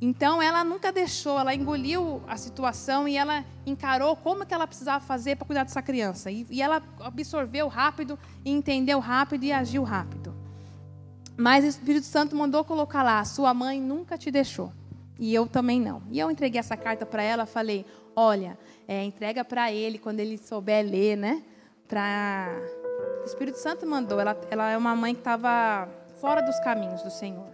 Então, ela nunca deixou, ela engoliu a situação e ela encarou como que ela precisava fazer para cuidar dessa criança. E, e ela absorveu rápido, e entendeu rápido e agiu rápido. Mas o Espírito Santo mandou colocar lá, sua mãe nunca te deixou. E eu também não. E eu entreguei essa carta para ela, falei, olha, é, entrega para ele quando ele souber ler, né? Pra... O Espírito Santo mandou, ela, ela é uma mãe que estava fora dos caminhos do Senhor.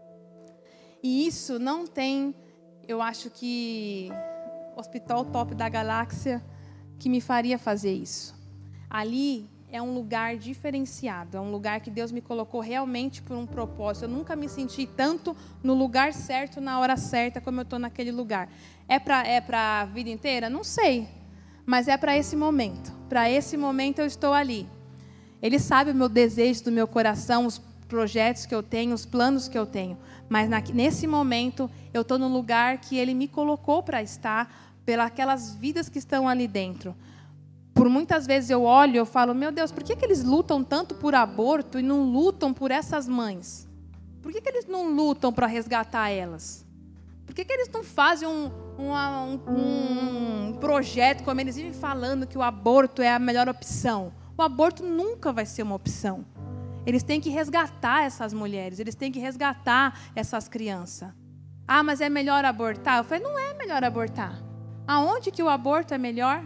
E isso não tem, eu acho que, hospital top da galáxia que me faria fazer isso. Ali é um lugar diferenciado, é um lugar que Deus me colocou realmente por um propósito. Eu nunca me senti tanto no lugar certo, na hora certa, como eu estou naquele lugar. É para é para a vida inteira? Não sei, mas é para esse momento. Para esse momento eu estou ali. Ele sabe o meu desejo do meu coração, os projetos que eu tenho, os planos que eu tenho. Mas na, nesse momento eu estou no lugar que Ele me colocou para estar, pelas vidas que estão ali dentro. Por muitas vezes eu olho e eu falo, meu Deus, por que, que eles lutam tanto por aborto e não lutam por essas mães? Por que, que eles não lutam para resgatar elas? Por que, que eles não fazem um, um, um, um projeto, como eles vivem falando, que o aborto é a melhor opção? O aborto nunca vai ser uma opção. Eles têm que resgatar essas mulheres, eles têm que resgatar essas crianças. Ah, mas é melhor abortar? Eu falei, não é melhor abortar. Aonde que o aborto é melhor?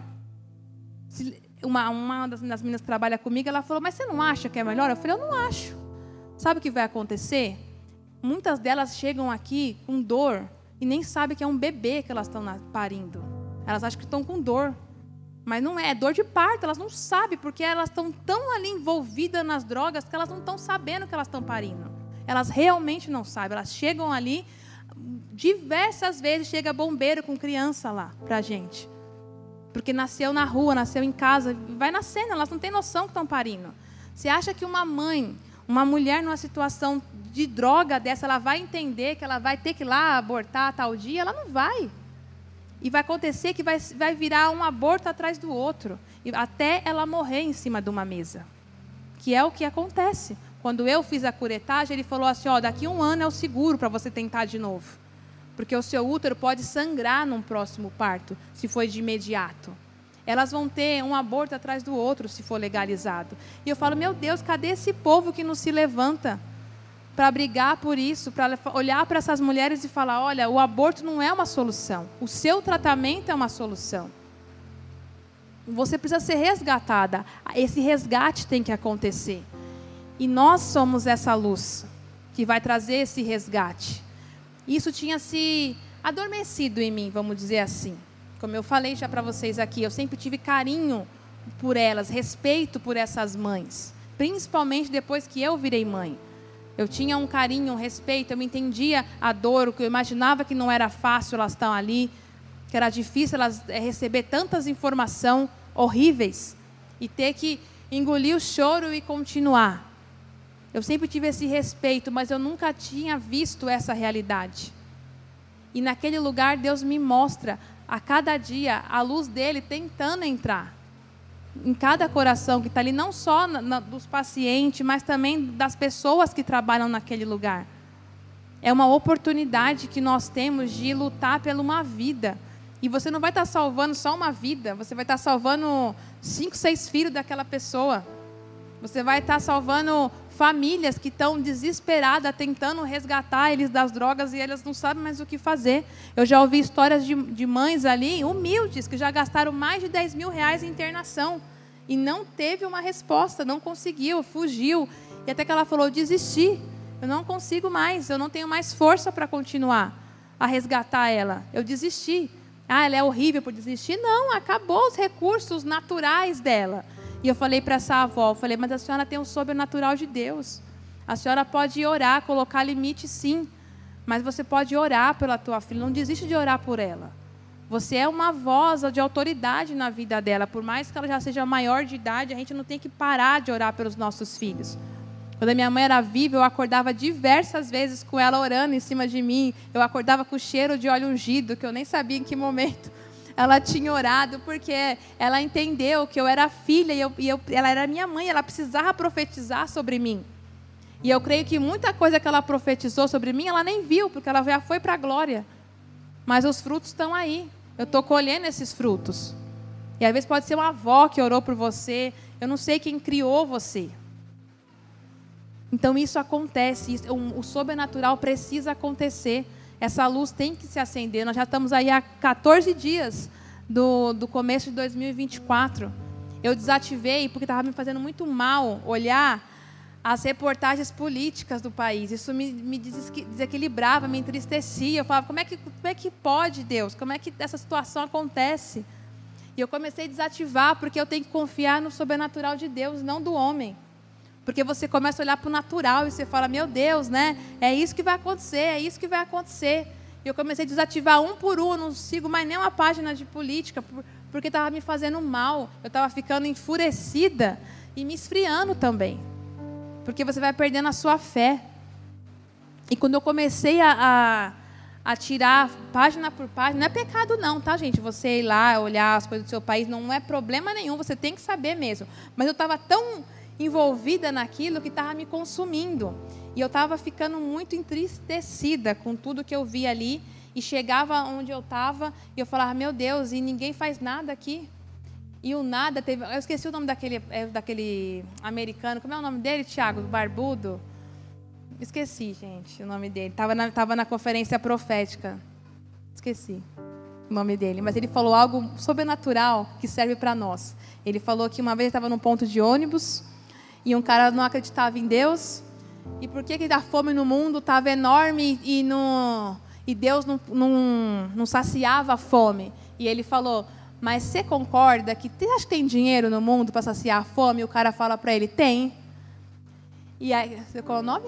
Uma, uma das meninas que trabalha comigo, ela falou, mas você não acha que é melhor? Eu falei, eu não acho. Sabe o que vai acontecer? Muitas delas chegam aqui com dor e nem sabem que é um bebê que elas estão parindo. Elas acham que estão com dor. Mas não é, é dor de parto, elas não sabem, porque elas estão tão ali envolvidas nas drogas que elas não estão sabendo que elas estão parindo. Elas realmente não sabem, elas chegam ali, diversas vezes chega bombeiro com criança lá pra gente. Porque nasceu na rua, nasceu em casa, vai nascendo, elas não têm noção que estão parindo. Você acha que uma mãe, uma mulher numa situação de droga dessa, ela vai entender que ela vai ter que ir lá abortar tal dia? Ela não vai. E vai acontecer que vai, vai virar um aborto atrás do outro, até ela morrer em cima de uma mesa. Que é o que acontece. Quando eu fiz a curetagem, ele falou assim, ó, daqui a um ano é o seguro para você tentar de novo. Porque o seu útero pode sangrar num próximo parto, se for de imediato. Elas vão ter um aborto atrás do outro, se for legalizado. E eu falo, meu Deus, cadê esse povo que não se levanta para brigar por isso, para olhar para essas mulheres e falar, olha, o aborto não é uma solução. O seu tratamento é uma solução. Você precisa ser resgatada. Esse resgate tem que acontecer. E nós somos essa luz que vai trazer esse resgate. Isso tinha se adormecido em mim, vamos dizer assim. Como eu falei já para vocês aqui, eu sempre tive carinho por elas, respeito por essas mães. Principalmente depois que eu virei mãe. Eu tinha um carinho, um respeito, eu entendia a dor, o que eu imaginava que não era fácil elas estão ali, que era difícil elas receber tantas informações horríveis e ter que engolir o choro e continuar. Eu sempre tive esse respeito, mas eu nunca tinha visto essa realidade. E naquele lugar Deus me mostra, a cada dia, a luz dele tentando entrar. Em cada coração que está ali, não só na, na, dos pacientes, mas também das pessoas que trabalham naquele lugar. É uma oportunidade que nós temos de lutar por uma vida. E você não vai estar salvando só uma vida, você vai estar salvando cinco, seis filhos daquela pessoa. Você vai estar salvando famílias que estão desesperadas, tentando resgatar eles das drogas e elas não sabem mais o que fazer. Eu já ouvi histórias de, de mães ali, humildes, que já gastaram mais de dez mil reais em internação e não teve uma resposta, não conseguiu, fugiu. E até que ela falou, desisti, eu não consigo mais, eu não tenho mais força para continuar a resgatar ela. Eu desisti. Ah, ela é horrível por desistir? Não, acabou os recursos naturais dela. E eu falei para essa avó, eu falei, mas a senhora tem um sobrenatural de Deus. A senhora pode orar, colocar limite sim, mas você pode orar pela tua filha, não desiste de orar por ela. Você é uma voz de autoridade na vida dela, por mais que ela já seja maior de idade, a gente não tem que parar de orar pelos nossos filhos. Quando a minha mãe era viva, eu acordava diversas vezes com ela orando em cima de mim, eu acordava com o cheiro de óleo ungido, que eu nem sabia em que momento ela tinha orado, porque ela entendeu que eu era filha e, eu, e eu, ela era minha mãe, ela precisava profetizar sobre mim. E eu creio que muita coisa que ela profetizou sobre mim, ela nem viu, porque ela já foi para a glória. mas os frutos estão aí. Eu estou colhendo esses frutos. E às vezes pode ser uma avó que orou por você. Eu não sei quem criou você. Então isso acontece. Isso, o, o sobrenatural precisa acontecer. Essa luz tem que se acender. Nós já estamos aí há quatorze dias do, do começo de dois mil e vinte e quatro. Eu desativei porque estava me fazendo muito mal olhar as reportagens políticas do país. Isso me, me desequilibrava, me entristecia. Eu falava, como é, que, como é que pode, Deus? Como é que essa situação acontece? E eu comecei a desativar, porque eu tenho que confiar no sobrenatural de Deus, não do homem. Porque você começa a olhar para o natural e você fala, meu Deus, né? É isso que vai acontecer, é isso que vai acontecer. E eu comecei a desativar um por um, eu não sigo mais nenhuma página de política, porque estava me fazendo mal. Eu estava ficando enfurecida e me esfriando também. Porque você vai perdendo a sua fé. E quando eu comecei a, a, a tirar página por página, não é pecado não, tá, gente? Você ir lá, olhar as coisas do seu país, não é problema nenhum, você tem que saber mesmo. Mas eu estava tão envolvida naquilo que estava me consumindo. E eu estava ficando muito entristecida com tudo que eu via ali. E chegava onde eu estava e eu falava, meu Deus, e ninguém faz nada aqui. E o nada teve... Eu esqueci o nome daquele, daquele americano. Como é o nome dele, Tiago? Barbudo? Esqueci, gente, o nome dele. Estava na, tava na conferência profética. Esqueci o nome dele. Mas ele falou algo sobrenatural que serve para nós. Ele falou que uma vez estava num ponto de ônibus e um cara não acreditava em Deus. E por que, que a fome no mundo estava enorme e, no, e Deus não, não, não saciava a fome? E ele falou... Mas você concorda que você acha que tem dinheiro no mundo para saciar a fome? E o cara fala para ele, tem. E aí, qual é o nome?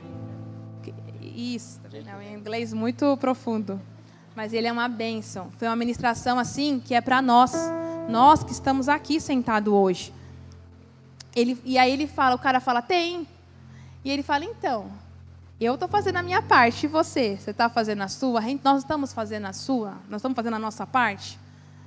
Isso, é um inglês muito profundo. Mas ele é uma bênção. Foi uma ministração assim que é para nós. Nós que estamos aqui sentados hoje. Ele, e aí ele fala, o cara fala, tem. E ele fala, então, eu estou fazendo a minha parte. E você? Você está fazendo a sua? Nós estamos fazendo a sua? Nós estamos fazendo a nossa parte?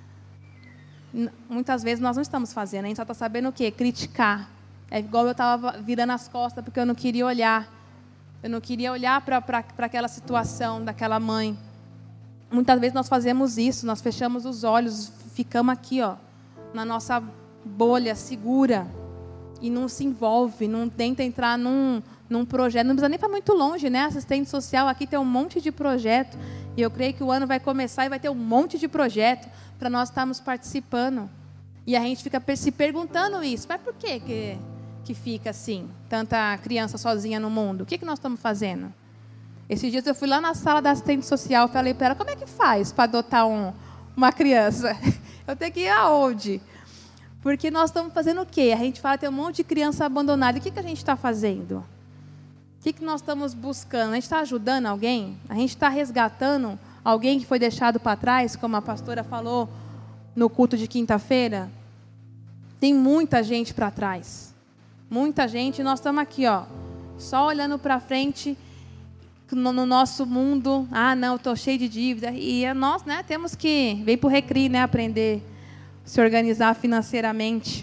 Muitas vezes nós não estamos fazendo, a gente só está sabendo o quê? Criticar. É igual eu estava virando as costas porque eu não queria olhar. Eu não queria olhar para aquela situação daquela mãe. Muitas vezes nós fazemos isso, nós fechamos os olhos, ficamos aqui, ó, na nossa bolha segura e não se envolve, não tenta entrar num, num projeto. Não precisa nem para muito longe, né? Assistente social aqui tem um monte de projeto. E eu creio que o ano vai começar e vai ter um monte de projeto para nós estarmos participando. E a gente fica se perguntando isso. Mas por que, que, que fica assim? Tanta criança sozinha no mundo. O que, que nós estamos fazendo? Esses dias eu fui lá na sala da assistente social e falei para ela, como é que faz para adotar um, uma criança? Eu tenho que ir aonde? Porque nós estamos fazendo o quê? A gente fala que tem um monte de criança abandonada. E o que, que a gente está fazendo? O que, que nós estamos buscando? A gente está ajudando alguém? A gente está resgatando alguém que foi deixado para trás, como a pastora falou no culto de quinta-feira? Tem muita gente para trás. Muita gente. E nós estamos aqui, ó, só olhando para frente no, no nosso mundo. Ah, não, estou cheio de dívida. E nós, né, temos que vir para o Recri, né, aprender a se organizar financeiramente.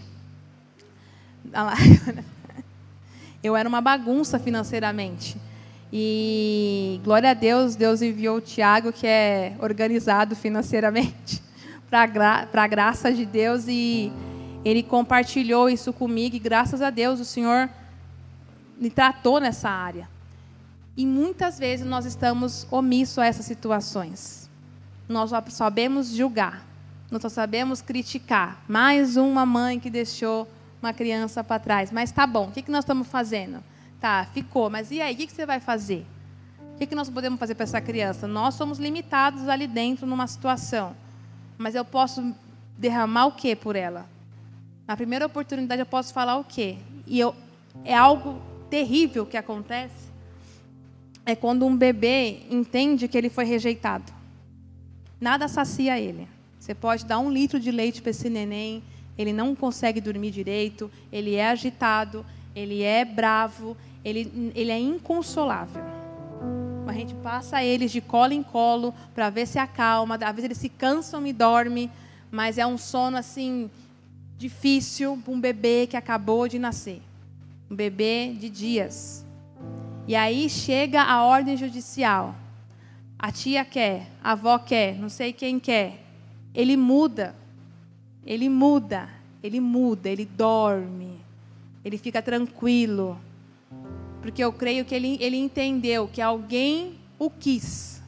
Eu era uma bagunça financeiramente. E, glória a Deus, Deus enviou o Tiago, que é organizado financeiramente, para gra a graça de Deus. E ele compartilhou isso comigo. E, graças a Deus, o Senhor me tratou nessa área. E, muitas vezes, nós estamos omissos a essas situações. Nós só sabemos julgar. Nós só sabemos criticar. Mais uma mãe que deixou uma criança para trás. Mas tá bom, o que, que nós estamos fazendo? Tá, ficou, mas e aí, o que, que você vai fazer? O que, que nós podemos fazer para essa criança? Nós somos limitados ali dentro numa situação. Mas eu posso derramar o quê por ela? Na primeira oportunidade eu posso falar o quê? E eu, é algo terrível que acontece. É quando um bebê entende que ele foi rejeitado. Nada sacia ele. Você pode dar um litro de leite para esse neném, ele não consegue dormir direito, ele é agitado, ele é bravo, ele, ele é inconsolável. A gente passa eles de colo em colo para ver se acalma. Às vezes eles se cansam e dormem, mas é um sono assim difícil para um bebê que acabou de nascer. Um bebê de dias. E aí chega a ordem judicial. a tia quer, a avó quer, não sei quem quer. Ele muda, ele muda, ele muda, ele dorme, ele fica tranquilo. Porque eu creio que ele, ele entendeu que alguém o quis.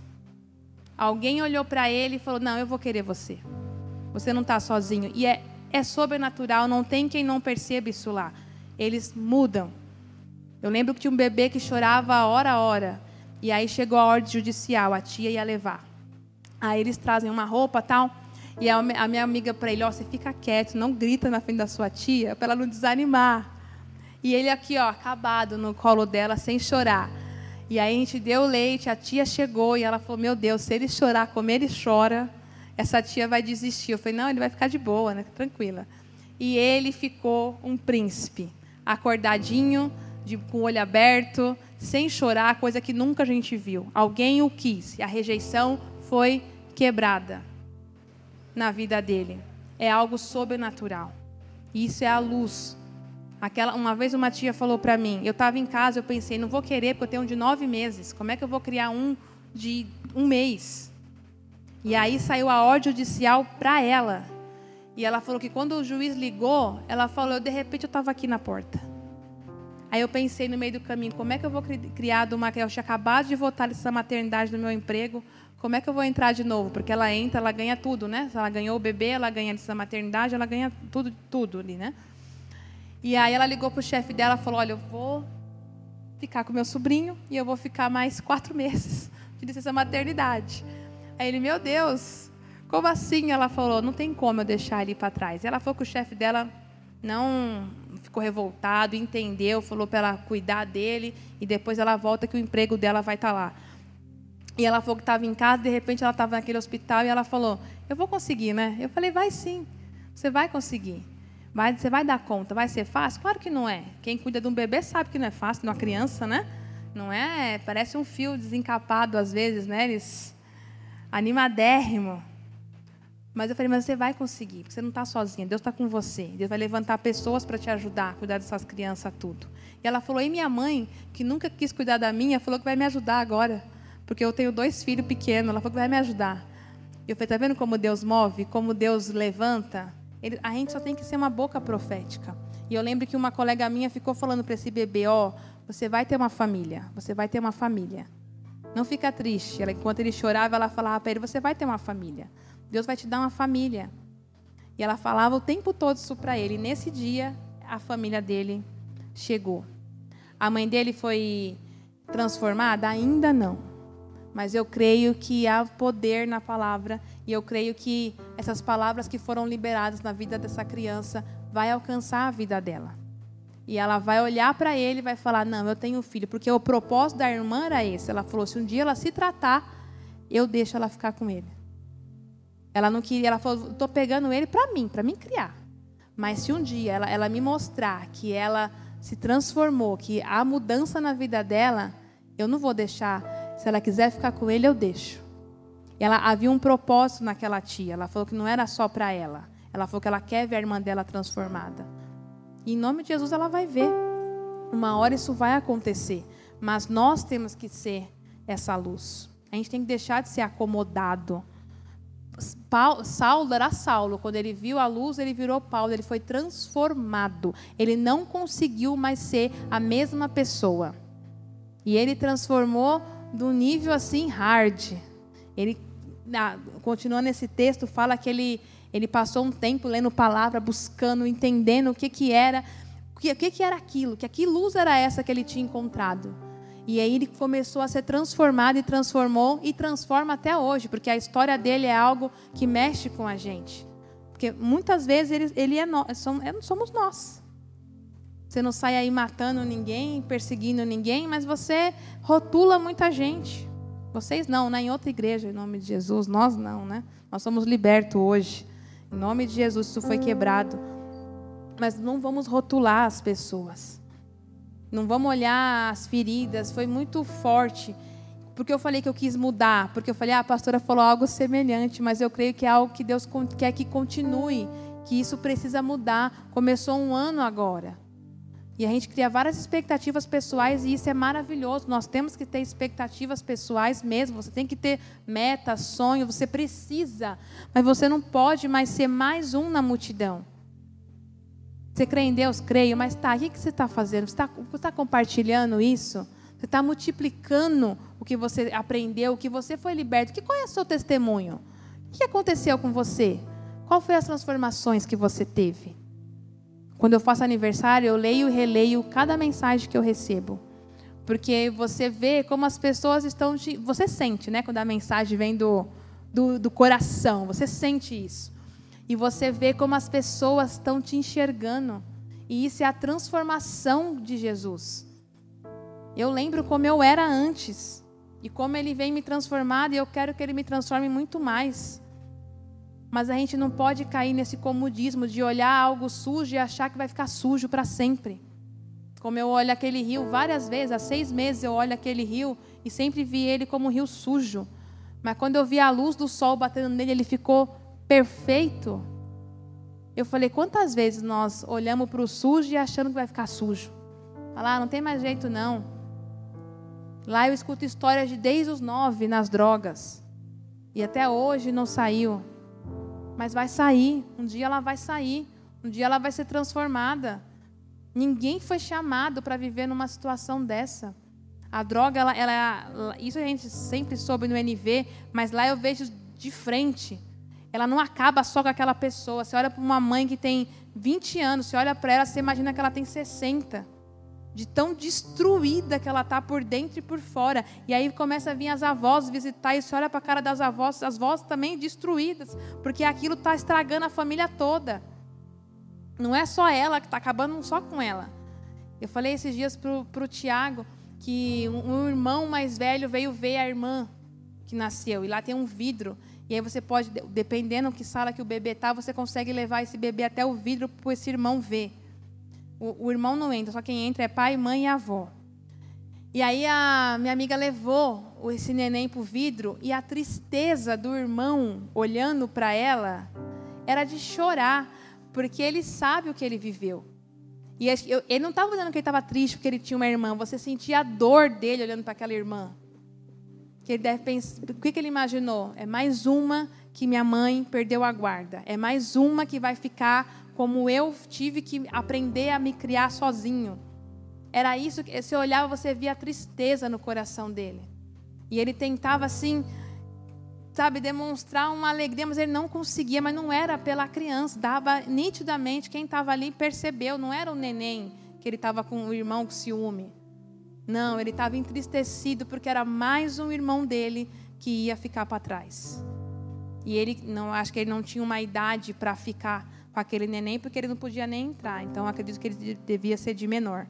Alguém olhou para ele e falou, não, eu vou querer você. Você não está sozinho. E é, é sobrenatural, não tem quem não perceba isso lá. Eles mudam. Eu lembro que tinha um bebê que chorava hora a hora. E aí chegou a ordem judicial, a tia ia levar. Aí eles trazem uma roupa e tal. E a minha amiga para ele, ó, você fica quieto, não grita na frente da sua tia, para ela não desanimar. E ele aqui, ó, acabado no colo dela, sem chorar. E aí a gente deu leite, a tia chegou e ela falou, meu Deus, se ele chorar como ele chora, essa tia vai desistir. Eu falei, não, ele vai ficar de boa, né? Tranquila. E ele ficou um príncipe, acordadinho, de, com o olho aberto, sem chorar, coisa que nunca a gente viu. Alguém o quis, e a rejeição foi quebrada na vida dele. É algo sobrenatural. Isso é a luz. Aquela, uma vez uma tia falou para mim, eu estava em casa, eu pensei, não vou querer, porque eu tenho um de nove meses. Como é que eu vou criar um de um mês? E aí saiu a ordem judicial para ela. E ela falou que quando o juiz ligou, ela falou, de repente eu estava aqui na porta. Aí eu pensei no meio do caminho, como é que eu vou criar de uma... Eu tinha acabado de voltar dessa maternidade do meu emprego, como é que eu vou entrar de novo? Porque ela entra, ela ganha tudo, né? Se ela ganhou o bebê, ela ganha dessa maternidade, ela ganha tudo, tudo ali, né? E aí ela ligou para o chefe dela e falou, olha, eu vou ficar com meu sobrinho e eu vou ficar mais quatro meses de licença maternidade. Aí ele, meu Deus, como assim? Ela falou, não tem como eu deixar ele para trás. E ela falou que o chefe dela não ficou revoltado, entendeu, falou para ela cuidar dele e depois ela volta que o emprego dela vai estar lá. E ela falou que estava em casa, de repente ela estava naquele hospital e ela falou, eu vou conseguir, né? Eu falei, vai sim, você vai conseguir. Vai, você vai dar conta, vai ser fácil? Claro que não é. Quem cuida de um bebê sabe que não é fácil, de uma criança, né? Não é, parece um fio desencapado às vezes, né? Eles animadérrimo. Mas eu falei, mas você vai conseguir, porque você não está sozinha, Deus está com você. Deus vai levantar pessoas para te ajudar a cuidar dessas crianças, tudo. E ela falou, e minha mãe, que nunca quis cuidar da minha, falou que vai me ajudar agora, porque eu tenho dois filhos pequenos, ela falou que vai me ajudar. Eu falei, está vendo como Deus move, como Deus levanta? Ele, a gente só tem que ser uma boca profética. E eu lembro que uma colega minha ficou falando para esse bebê, ó, você vai ter uma família, você vai ter uma família. Não fica triste. Ela, enquanto ele chorava, ela falava para ele, você vai ter uma família. Deus vai te dar uma família. E ela falava o tempo todo isso para ele. E nesse dia, a família dele chegou. A mãe dele foi transformada? Ainda não. Mas eu creio que há poder na palavra e eu creio que essas palavras que foram liberadas na vida dessa criança vai alcançar a vida dela. E ela vai olhar para ele e vai falar, não, eu tenho filho. Porque o propósito da irmã era esse. Ela falou, se um dia ela se tratar, eu deixo ela ficar com ele. Ela não queria, ela falou, estou pegando ele para mim, para mim criar. Mas se um dia ela, ela me mostrar que ela se transformou, que há mudança na vida dela, eu não vou deixar. Se ela quiser ficar com ele, eu deixo. Ela havia um propósito naquela tia. Ela falou que não era só para ela. Ela falou que ela quer ver a irmã dela transformada. E em nome de Jesus ela vai ver. Uma hora isso vai acontecer. Mas nós temos que ser essa luz. A gente tem que deixar de ser acomodado. Paulo, Saulo era Saulo. Quando ele viu a luz, ele virou Paulo. Ele foi transformado. Ele não conseguiu mais ser a mesma pessoa. E ele transformou do nível assim hard. Ele, ah, continuando nesse texto, fala que ele, ele passou um tempo lendo palavra, buscando, entendendo o que, que era, o que, o que, que era aquilo, que, que luz era essa que ele tinha encontrado. E aí ele começou a ser transformado e transformou e transforma até hoje, porque a história dele é algo que mexe com a gente. Porque muitas vezes ele, ele é nós, somos nós. Você não sai aí matando ninguém, perseguindo ninguém, mas você rotula muita gente. Vocês não, né? Em outra igreja, em nome de Jesus, nós não, né? Nós somos libertos hoje. Em nome de Jesus, isso foi quebrado. Mas não vamos rotular as pessoas. Não vamos olhar as feridas. Foi muito forte. Porque eu falei que eu quis mudar. Porque eu falei, ah, a pastora falou algo semelhante. Mas eu creio que é algo que Deus quer que continue. Que isso precisa mudar. Começou um ano agora. E a gente cria várias expectativas pessoais e isso é maravilhoso. Nós temos que ter expectativas pessoais mesmo. Você tem que ter metas, sonhos, você precisa. Mas você não pode mais ser mais um na multidão. Você crê em Deus? Creio. Mas tá, o que você está fazendo? Você está tá compartilhando isso? Você está multiplicando o que você aprendeu, o que você foi liberto? Que, qual é o seu testemunho? O que aconteceu com você? Qual foi as transformações que você teve? Quando eu faço aniversário, eu leio e releio cada mensagem que eu recebo. Porque você vê como as pessoas estão... Te... Você sente, né? Quando a mensagem vem do, do, do coração. Você sente isso. E você vê como as pessoas estão te enxergando. E isso é a transformação de Jesus. Eu lembro como eu era antes. E como Ele vem me transformar. E eu quero que Ele me transforme muito mais. Mas a gente não pode cair nesse comodismo de olhar algo sujo e achar que vai ficar sujo para sempre. Como eu olho aquele rio várias vezes, há seis meses eu olho aquele rio e sempre vi ele como um rio sujo. Mas quando eu vi a luz do sol batendo nele, ele ficou perfeito. Eu falei, quantas vezes nós olhamos para o sujo e achando que vai ficar sujo? Falar, ah, não tem mais jeito não. Lá eu escuto histórias de desde os nove nas drogas. E até hoje não saiu. Mas vai sair, um dia ela vai sair, um dia ela vai ser transformada. Ninguém foi chamado para viver numa situação dessa. A droga, ela, ela, isso a gente sempre soube no N V, mas lá eu vejo de frente. Ela não acaba só com aquela pessoa. Você olha para uma mãe que tem vinte anos, você olha para ela, você imagina que ela tem sessenta. De tão destruída que ela está por dentro e por fora. E aí começa a vir as avós visitar, e você olha para a cara das avós, as avós também destruídas, porque aquilo está estragando a família toda. Não é só ela que está acabando, só com ela. Eu falei esses dias para o Tiago que um, um irmão mais velho veio ver a irmã que nasceu, e lá tem um vidro. E aí você pode, dependendo que sala que o bebê está, você consegue levar esse bebê até o vidro para esse irmão ver. O, o irmão não entra, só quem entra é pai, mãe e avó. E aí a minha amiga levou esse neném para o vidro e a tristeza do irmão olhando para ela era de chorar, porque ele sabe o que ele viveu. E eu, ele não estava dizendo que ele estava triste porque ele tinha uma irmã, você sentia a dor dele olhando para aquela irmã. Que ele deve pensar, o que, que ele imaginou? É mais uma que minha mãe perdeu a guarda, é mais uma que vai ficar como eu tive que aprender a me criar sozinho. Era isso, que você olhava, você via a tristeza no coração dele. E ele tentava assim, sabe, demonstrar uma alegria, mas ele não conseguia, mas não era pela criança, dava nitidamente, quem estava ali percebeu, não era o neném, que ele estava com o irmão com ciúme. Não, ele estava entristecido porque era mais um irmão dele que ia ficar para trás. E ele, não, acho que ele não tinha uma idade para ficar com aquele neném, porque ele não podia nem entrar. Então, acredito que ele devia ser de menor.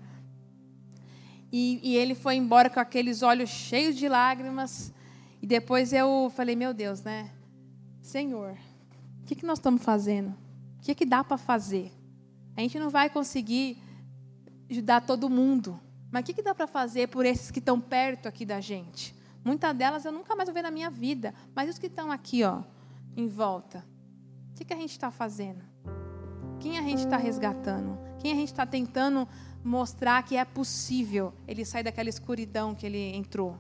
E, e ele foi embora com aqueles olhos cheios de lágrimas. E depois eu falei, meu Deus, né? Senhor, o que, que nós estamos fazendo? O que, que dá para fazer? A gente não vai conseguir ajudar todo mundo. Mas o que, que dá para fazer por esses que estão perto aqui da gente? Muitas delas eu nunca mais vou ver na minha vida. Mas os que estão aqui, ó, em volta, o que, que a gente está fazendo? Quem a gente está resgatando? Quem a gente está tentando mostrar que é possível ele sair daquela escuridão que ele entrou?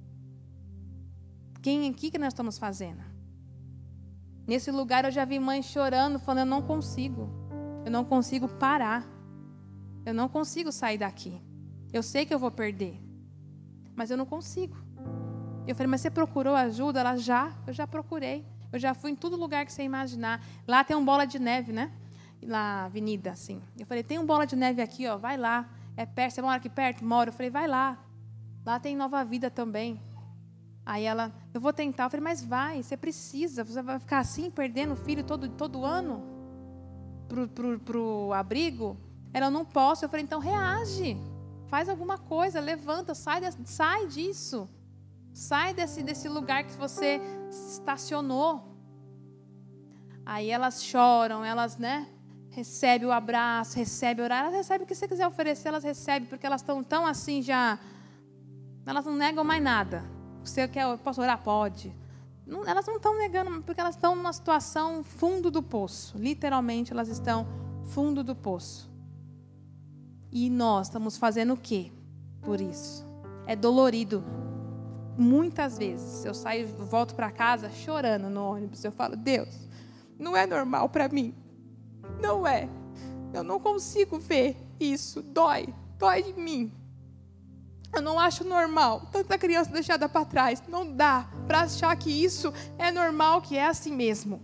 Quem, o que, que nós estamos fazendo? Nesse lugar eu já vi mães chorando, falando, eu não consigo. Eu não consigo parar. Eu não consigo sair daqui. Eu sei que eu vou perder. Mas eu não consigo. Eu falei, mas você procurou ajuda? Ela, já, eu já procurei. Eu já fui em todo lugar que você imaginar. Lá tem um bola de neve, né? Na avenida, assim. Eu falei, tem um bola de neve aqui, ó, vai lá. É perto, você mora aqui perto? Moro. Eu falei, vai lá. Lá tem Nova Vida também. Aí ela, eu vou tentar. Eu falei, mas vai, você precisa. Você vai ficar assim, perdendo o filho todo, todo ano? Pro, pro, pro abrigo? Ela, eu não posso. Eu falei, então reage. Faz alguma coisa, levanta, sai, de, sai disso. Sai desse, desse lugar que você estacionou. Aí elas choram, elas, né? Recebem o abraço, recebem orar. Elas recebem o que você quiser oferecer, elas recebem, porque elas estão tão assim já... Elas não negam mais nada. Você quer, eu posso orar? Pode. Não, elas não estão negando, porque elas estão numa situação fundo do poço. Literalmente, elas estão fundo do poço. E nós estamos fazendo o quê por isso? É dolorido. Muitas vezes eu saio, volto para casa chorando no ônibus. Eu falo, Deus, não é normal para mim. Não é. Eu não consigo ver isso. Dói. Dói de mim. Eu não acho normal. Tanta criança deixada para trás. Não dá para achar que isso é normal, que é assim mesmo.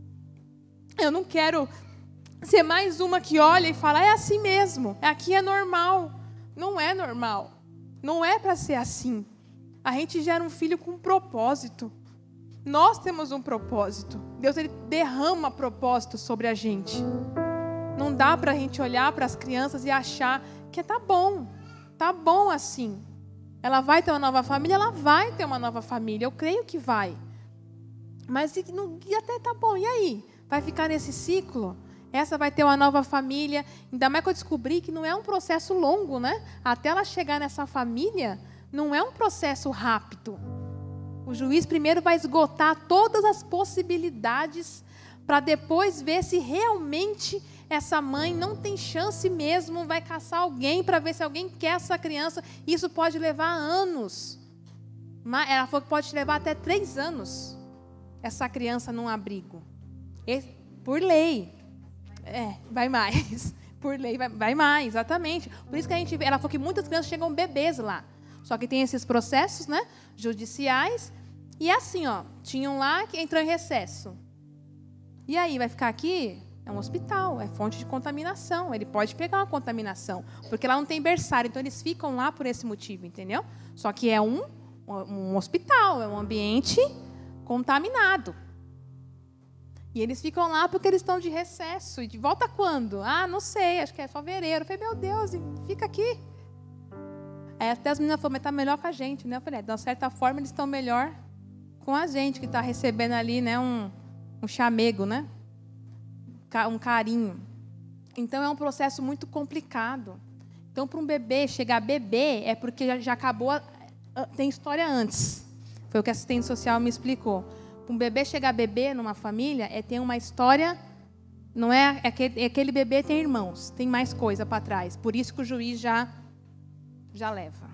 Eu não quero ser mais uma que olha e fala, é assim mesmo. Aqui é normal. Não é normal. Não é para ser assim. A gente gera um filho com um propósito. Nós temos um propósito. Deus, ele derrama propósito sobre a gente. Não dá para a gente olhar para as crianças e achar que tá bom. Tá bom assim. Ela vai ter uma nova família? Ela vai ter uma nova família. Eu creio que vai. Mas e, não, e até tá bom. E aí? Vai ficar nesse ciclo? Essa vai ter uma nova família. Ainda mais que eu descobri que não é um processo longo, né? Até ela chegar nessa família, não é um processo rápido. O juiz primeiro vai esgotar todas as possibilidades para depois ver se realmente essa mãe não tem chance mesmo, vai caçar alguém para ver se alguém quer essa criança. Isso pode levar anos. Ela falou que pode levar até três anos essa criança num abrigo. Por lei. É, vai mais. Por lei, vai, vai mais, exatamente. Por isso que a gente vê, ela falou que muitas crianças chegam bebês lá. Só que tem esses processos, né, judiciais. E assim, ó, tinham lá que entrou em recesso. E aí, vai ficar aqui? É um hospital, é fonte de contaminação. Ele pode pegar uma contaminação, porque lá não tem berçário. Então, eles ficam lá por esse motivo, entendeu? Só que é um, um hospital, é um ambiente contaminado. E eles ficam lá porque eles estão de recesso. E de volta quando? Ah, não sei, acho que é fevereiro. Eu falei, meu Deus, fica aqui. Aí até as meninas falaram, mas está melhor com a gente, né? Eu falei, é, de uma certa forma, eles estão melhor com a gente, que está recebendo ali, né, um, um chamego, né? Um carinho. Então, é um processo muito complicado. Então, para um bebê chegar bebê, é porque já, já acabou, a, a, tem história antes. Foi o que a assistente social me explicou. Para um bebê chegar bebê numa família, é ter uma história, não é, é aquele, é aquele bebê tem irmãos, tem mais coisa para trás. Por isso que o juiz já, já leva.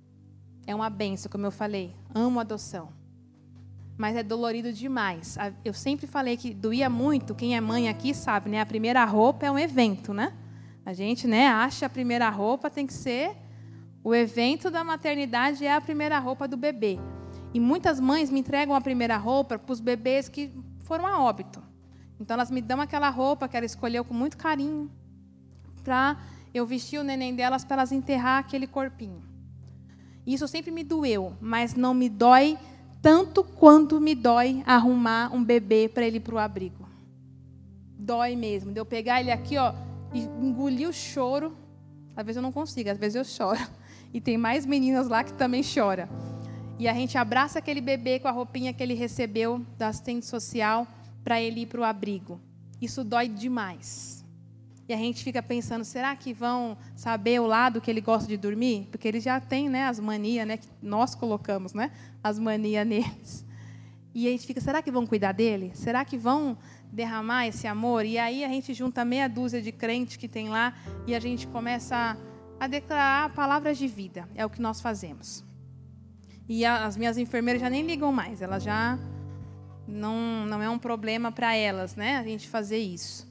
É uma bênção, como eu falei. Amo a adoção. Mas é dolorido demais. Eu sempre falei que doía muito. Quem é mãe aqui sabe, né? A primeira roupa é um evento, né? A gente, né, acha a primeira roupa tem que ser o evento da maternidade, é a primeira roupa do bebê. E muitas mães me entregam a primeira roupa para os bebês que foram a óbito. Então, elas me dão aquela roupa que ela escolheu com muito carinho para eu vestir o neném delas para elas enterrar aquele corpinho. Isso sempre me doeu, mas não me dói tanto quanto me dói arrumar um bebê para ele ir para o abrigo. Dói mesmo. De eu pegar ele aqui, ó, e engolir o choro. Às vezes eu não consigo, às vezes eu choro. E tem mais meninas lá que também choram. E a gente abraça aquele bebê com a roupinha que ele recebeu da assistente social para ele ir para o abrigo. Isso dói demais. E a gente fica pensando, será que vão saber o lado que ele gosta de dormir? Porque ele já tem, né, as manias, né, que nós colocamos, né, as manias neles. E a gente fica, será que vão cuidar dele? Será que vão derramar esse amor? E aí a gente junta meia dúzia de crentes que tem lá e a gente começa a, a declarar palavras de vida. É o que nós fazemos. E a, as minhas enfermeiras já nem ligam mais. Elas já não, não é um problema para elas, né, a gente fazer isso.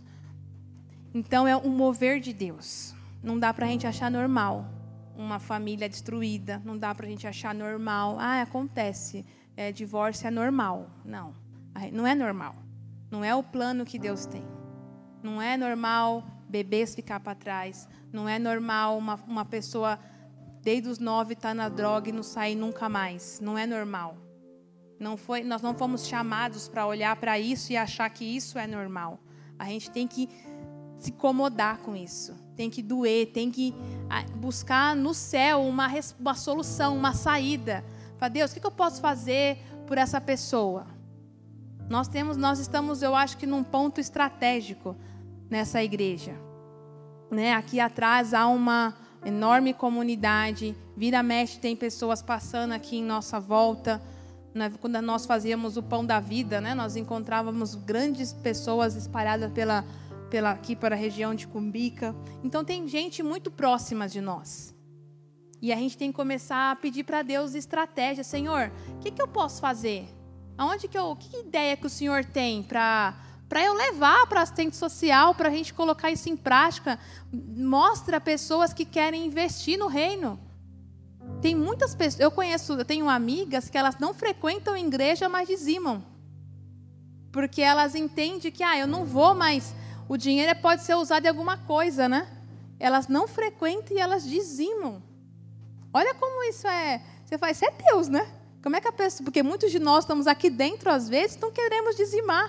Então, é um mover de Deus. Não dá para a gente achar normal uma família destruída. Não dá para a gente achar normal. Ah, acontece. É, divórcio é normal. Não. Não é normal. Não é o plano que Deus tem. Não é normal bebês ficar para trás. Não é normal uma, uma pessoa, desde os nove, estar tá na droga e não sair nunca mais. Não é normal. Não foi, nós não fomos chamados para olhar para isso e achar que isso é normal. A gente tem que se incomodar com isso, tem que doer, tem que buscar no céu uma, uma solução, uma saída. Fala, Deus, o que eu posso fazer por essa pessoa? Nós temos, nós estamos, eu acho que num ponto estratégico nessa igreja, né? Aqui atrás há uma enorme comunidade, vira mexe tem pessoas passando aqui em nossa volta. Quando nós fazíamos o Pão da Vida, né? Nós encontrávamos grandes pessoas espalhadas pela pela, aqui para a região de Cumbica. Então tem gente muito próxima de nós. E a gente tem que começar a pedir para Deus estratégia. Senhor, o que, que eu posso fazer? Aonde que eu, que ideia que o Senhor tem para para eu levar para a assistente social, para a gente colocar isso em prática? Mostra pessoas que querem investir no reino. Tem muitas pessoas, eu conheço, eu tenho amigas que elas não frequentam a igreja, mas dizimam. Porque elas entendem que, ah, eu não vou, mas o dinheiro pode ser usado em alguma coisa, né? Elas não frequentam e elas dizimam. Olha como isso é, você faz, isso é Deus, né? Como é que a pessoa, porque muitos de nós estamos aqui dentro, às vezes, não queremos dizimar.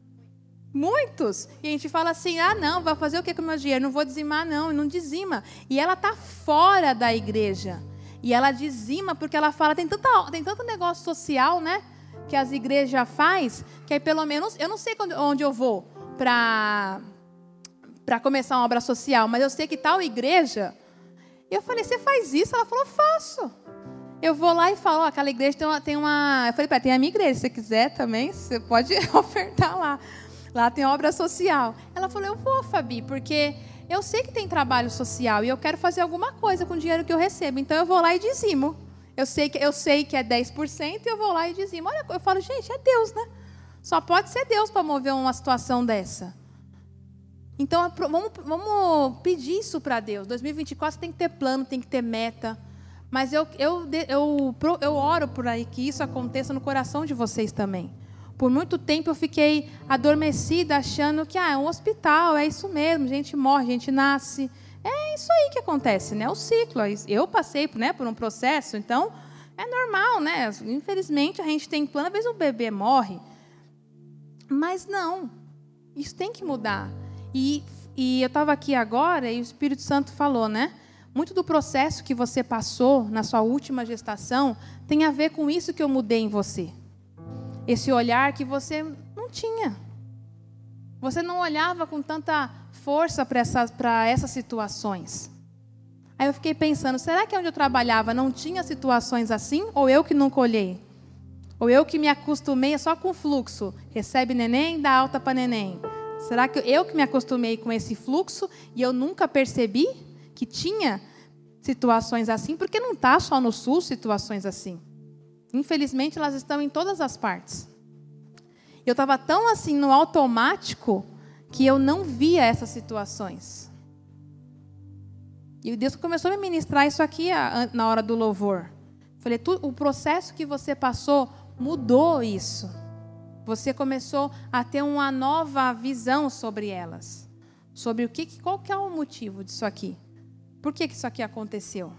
Muitos. E a gente fala assim, ah, não, vai fazer o que com o meu dinheiro? Não vou dizimar, não, e não dizima. E ela está fora da igreja. E ela dizima porque ela fala, tem, tanta, tem tanto negócio social, né? Que as igrejas faz, que aí pelo menos, eu não sei onde eu vou para para começar uma obra social, mas eu sei que tal igreja. E eu falei, você faz isso? Ela falou, faço. Eu vou lá e falo, ó, aquela igreja tem uma, tem uma... Eu falei, tem a minha igreja, se você quiser também, você pode ofertar lá. Lá tem obra social. Ela falou, eu vou, Fabi, porque eu sei que tem trabalho social e eu quero fazer alguma coisa com o dinheiro que eu recebo. Então eu vou lá e dizimo. Eu sei que, eu sei que é dez por cento e eu vou lá e dizimo. Olha, eu falo, gente, é Deus, né? Só pode ser Deus para mover uma situação dessa. Então, vamos, vamos pedir isso para Deus. dois mil e vinte e quatro tem que ter plano, tem que ter meta. Mas eu, eu, eu, eu oro por aí que isso aconteça no coração de vocês também. Por muito tempo eu fiquei adormecida achando que ah, é um hospital, é isso mesmo, gente morre, gente nasce. É isso aí que acontece, né? O ciclo. Eu passei, né, por um processo, então é normal, né? Infelizmente a gente tem plano, às vezes o bebê morre. Mas não, isso tem que mudar. E, e eu estava aqui agora e o Espírito Santo falou, né? Muito do processo que você passou na sua última gestação tem a ver com isso que eu mudei em você. Esse olhar que você não tinha. Você não olhava com tanta força para essas, para essas situações. Aí eu fiquei pensando, será que onde eu trabalhava não tinha situações assim? Ou eu que nunca olhei? Ou eu que me acostumei só com o fluxo? Recebe neném, dá alta para neném. Será que eu que me acostumei com esse fluxo e eu nunca percebi que tinha situações assim? Porque não está só no SUS situações assim. Infelizmente, elas estão em todas as partes. Eu estava tão assim no automático que eu não via essas situações. E Deus começou a me ministrar isso aqui na hora do louvor. Falei, o processo que você passou mudou isso. Você começou a ter uma nova visão sobre elas. Sobre o que, qual que é o motivo disso aqui. Por que, que isso aqui aconteceu?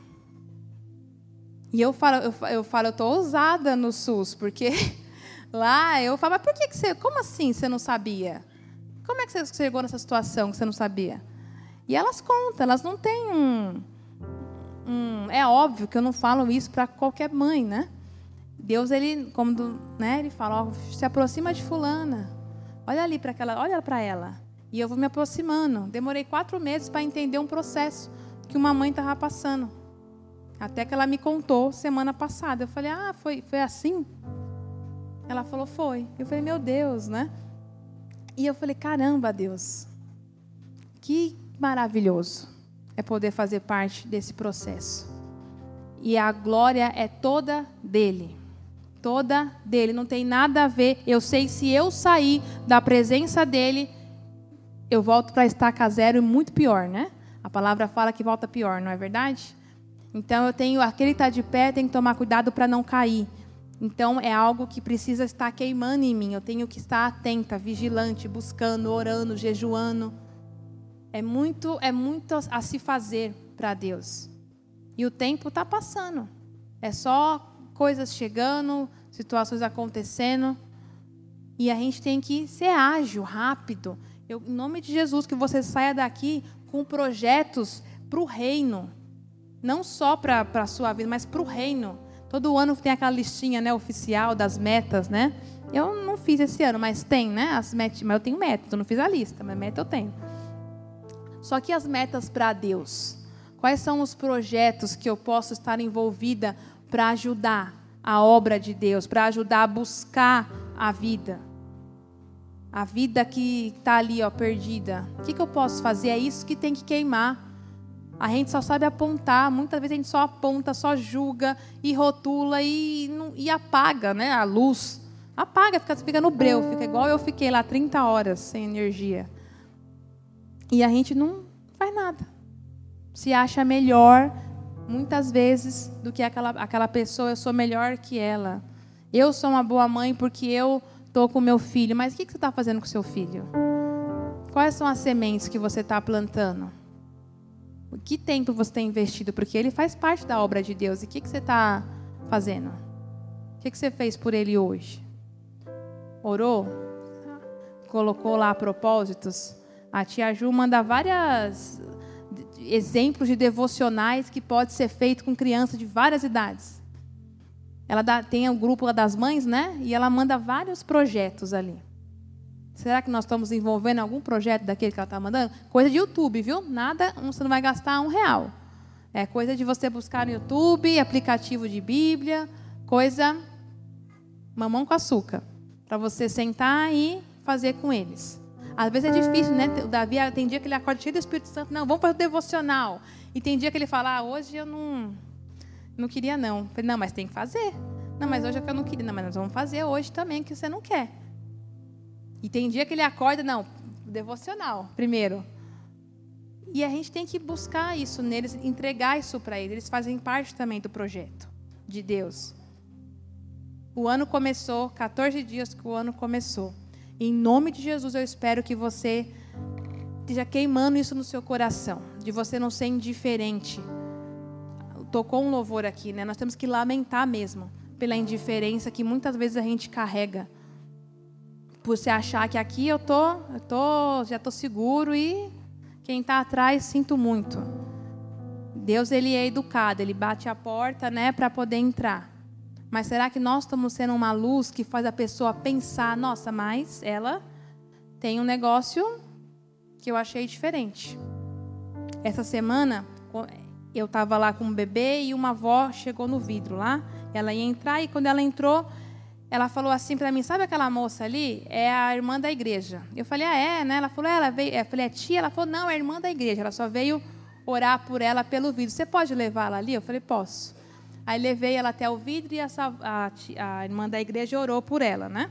E eu falo, eu, eu falo, eu estou ousada no SUS, porque lá eu falo, mas por que, que você, como assim você não sabia? Como é que você chegou nessa situação que você não sabia? E elas contam, elas não têm um... um é óbvio que eu não falo isso para qualquer mãe, né? Deus, ele, como do, né, ele fala, ó, se aproxima de fulana, olha ali para aquela, olha para ela. E eu vou me aproximando. Demorei quatro meses para entender um processo que uma mãe estava passando. Até que ela me contou semana passada. Eu falei, ah, foi, foi assim? Ela falou, foi. Eu falei, meu Deus, né? E eu falei, caramba, Deus. Que maravilhoso é poder fazer parte desse processo. E a glória é toda dele. Toda dele. Não tem nada a ver. Eu sei, se eu sair da presença dele, eu volto para estaca zero e muito pior, né? A palavra fala que volta pior, não é verdade? Então, eu tenho, aquele que está de pé tem que tomar cuidado para não cair. Então, é algo que precisa estar queimando em mim. Eu tenho que estar atenta, vigilante, buscando, orando, jejuando. É muito, é muito a se fazer para Deus. E o tempo está passando. É só coisas chegando, situações acontecendo. E a gente tem que ser ágil, rápido. Eu, em nome de Jesus, que você saia daqui com projetos para o reino. Não só para a sua vida, mas para o reino. Todo ano tem aquela listinha, né, oficial das metas, né? Eu não fiz esse ano, mas tem, né? As metas, mas eu tenho metas, eu não fiz a lista, mas meta eu tenho. Só que as metas para Deus. Quais são os projetos que eu posso estar envolvida para ajudar a obra de Deus, para ajudar a buscar a vida? A vida que está ali, ó, perdida. O que, que eu posso fazer? É isso que tem que queimar. A gente só sabe apontar. Muitas vezes a gente só aponta, só julga e rotula e, e apaga, né, a luz. Apaga, fica, fica no breu. Fica igual eu fiquei lá trinta horas sem energia. E a gente não faz nada. Se acha melhor, muitas vezes, do que aquela, aquela pessoa. Eu sou melhor que ela. Eu sou uma boa mãe porque eu estou com meu filho. Mas o que você está fazendo com seu filho? Quais são as sementes que você está plantando? O que tempo você tem investido? Porque ele faz parte da obra de Deus. E o que você está fazendo? O que você fez por ele hoje? Orou? Colocou lá propósitos? A tia Ju manda vários exemplos de devocionais que pode ser feito com crianças de várias idades. Ela dá, tem o grupo das mães, né? E ela manda vários projetos ali. Será que nós estamos envolvendo algum projeto daquele que ela está mandando? Coisa de YouTube, viu? Nada, você não vai gastar um real. É coisa de você buscar no YouTube, aplicativo de Bíblia, coisa mamão com açúcar, para você sentar e fazer com eles. Às vezes é difícil, né? O Davi, tem dia que ele acorda cheio do Espírito Santo. Não, vamos para o devocional. E tem dia que ele fala, ah, hoje eu não, não queria não. Eu falei, não, mas tem que fazer. Não, mas hoje é que eu não queria. Não, mas nós vamos fazer hoje também, que você não quer. E tem dia que ele acorda, não, devocional, primeiro. E a gente tem que buscar isso neles, entregar isso para eles. Eles fazem parte também do projeto de Deus. O ano começou, quatorze dias que o ano começou. Em nome de Jesus, eu espero que você esteja queimando isso no seu coração, de você não ser indiferente. Tocou um louvor aqui, né? Nós temos que lamentar mesmo pela indiferença que muitas vezes a gente carrega. Por você achar que aqui eu tô, eu tô, já estou seguro e quem está atrás, sinto muito. Deus, ele é educado, ele bate a porta, né, para poder entrar. Mas será que nós estamos sendo uma luz que faz a pessoa pensar, nossa, mas ela tem um negócio que eu achei diferente. Essa semana, eu estava lá com um bebê e uma avó chegou no vidro lá. Ela ia entrar e quando ela entrou, ela falou assim para mim, sabe aquela moça ali? É a irmã da igreja. Eu falei, ah, é, né? Ela falou, ela veio. Eu falei, é tia? Ela falou, não, é a irmã da igreja. Ela só veio orar por ela pelo vidro. Você pode levá-la ali? Eu falei, posso. Aí levei ela até o vidro e essa, a, a irmã da igreja orou por ela, né?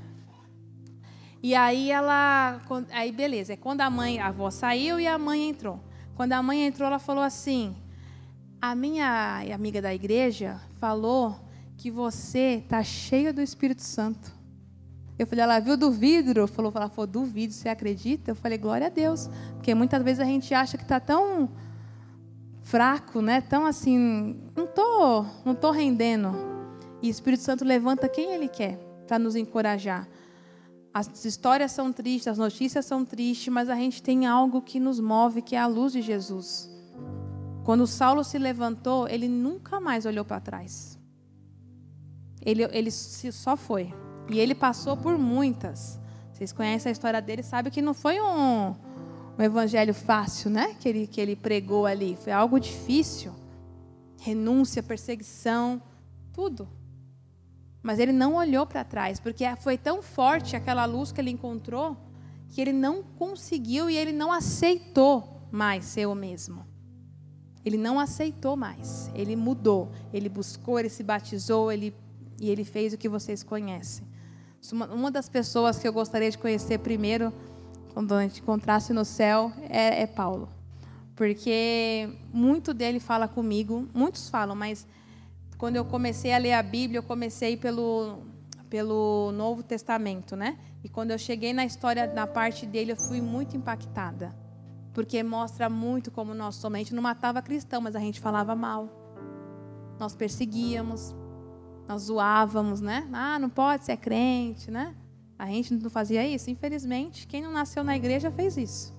E aí ela, aí beleza, é quando a mãe, a avó saiu e a mãe entrou. Quando a mãe entrou, ela falou assim, a minha amiga da igreja falou que você está cheia do Espírito Santo. Eu falei, ela viu do vidro? Falou, ela falou, do vidro, você acredita? Eu falei, glória a Deus. Porque muitas vezes a gente acha que está tão fraco, né? Tão assim, não tô, não tô rendendo. E o Espírito Santo levanta quem Ele quer para nos encorajar. As histórias são tristes, as notícias são tristes, mas a gente tem algo que nos move, que é a luz de Jesus. Quando Saulo se levantou, ele nunca mais olhou para trás. Ele, ele só foi. E ele passou por muitas. Vocês conhecem a história dele, sabem que não foi um... um evangelho fácil, né? Que ele, que ele pregou ali. Foi algo difícil. Renúncia, perseguição, tudo. Mas ele não olhou para trás, porque foi tão forte aquela luz que ele encontrou, que ele não conseguiu e ele não aceitou mais ser o mesmo. Ele não aceitou mais. Ele mudou. Ele buscou, ele se batizou, ele, e ele fez o que vocês conhecem. Uma, uma das pessoas que eu gostaria de conhecer primeiro, quando a gente encontrasse no céu, é, é Paulo. Porque muito dele fala comigo, muitos falam, mas quando eu comecei a ler a Bíblia, eu comecei pelo, pelo Novo Testamento, né? E quando eu cheguei na história, na parte dele, eu fui muito impactada. Porque mostra muito como nós somos. A gente não matava cristão, mas a gente falava mal. Nós perseguíamos, nós zoávamos, né? Ah, não pode ser crente, né? A gente não fazia isso? Infelizmente, quem não nasceu na igreja fez isso.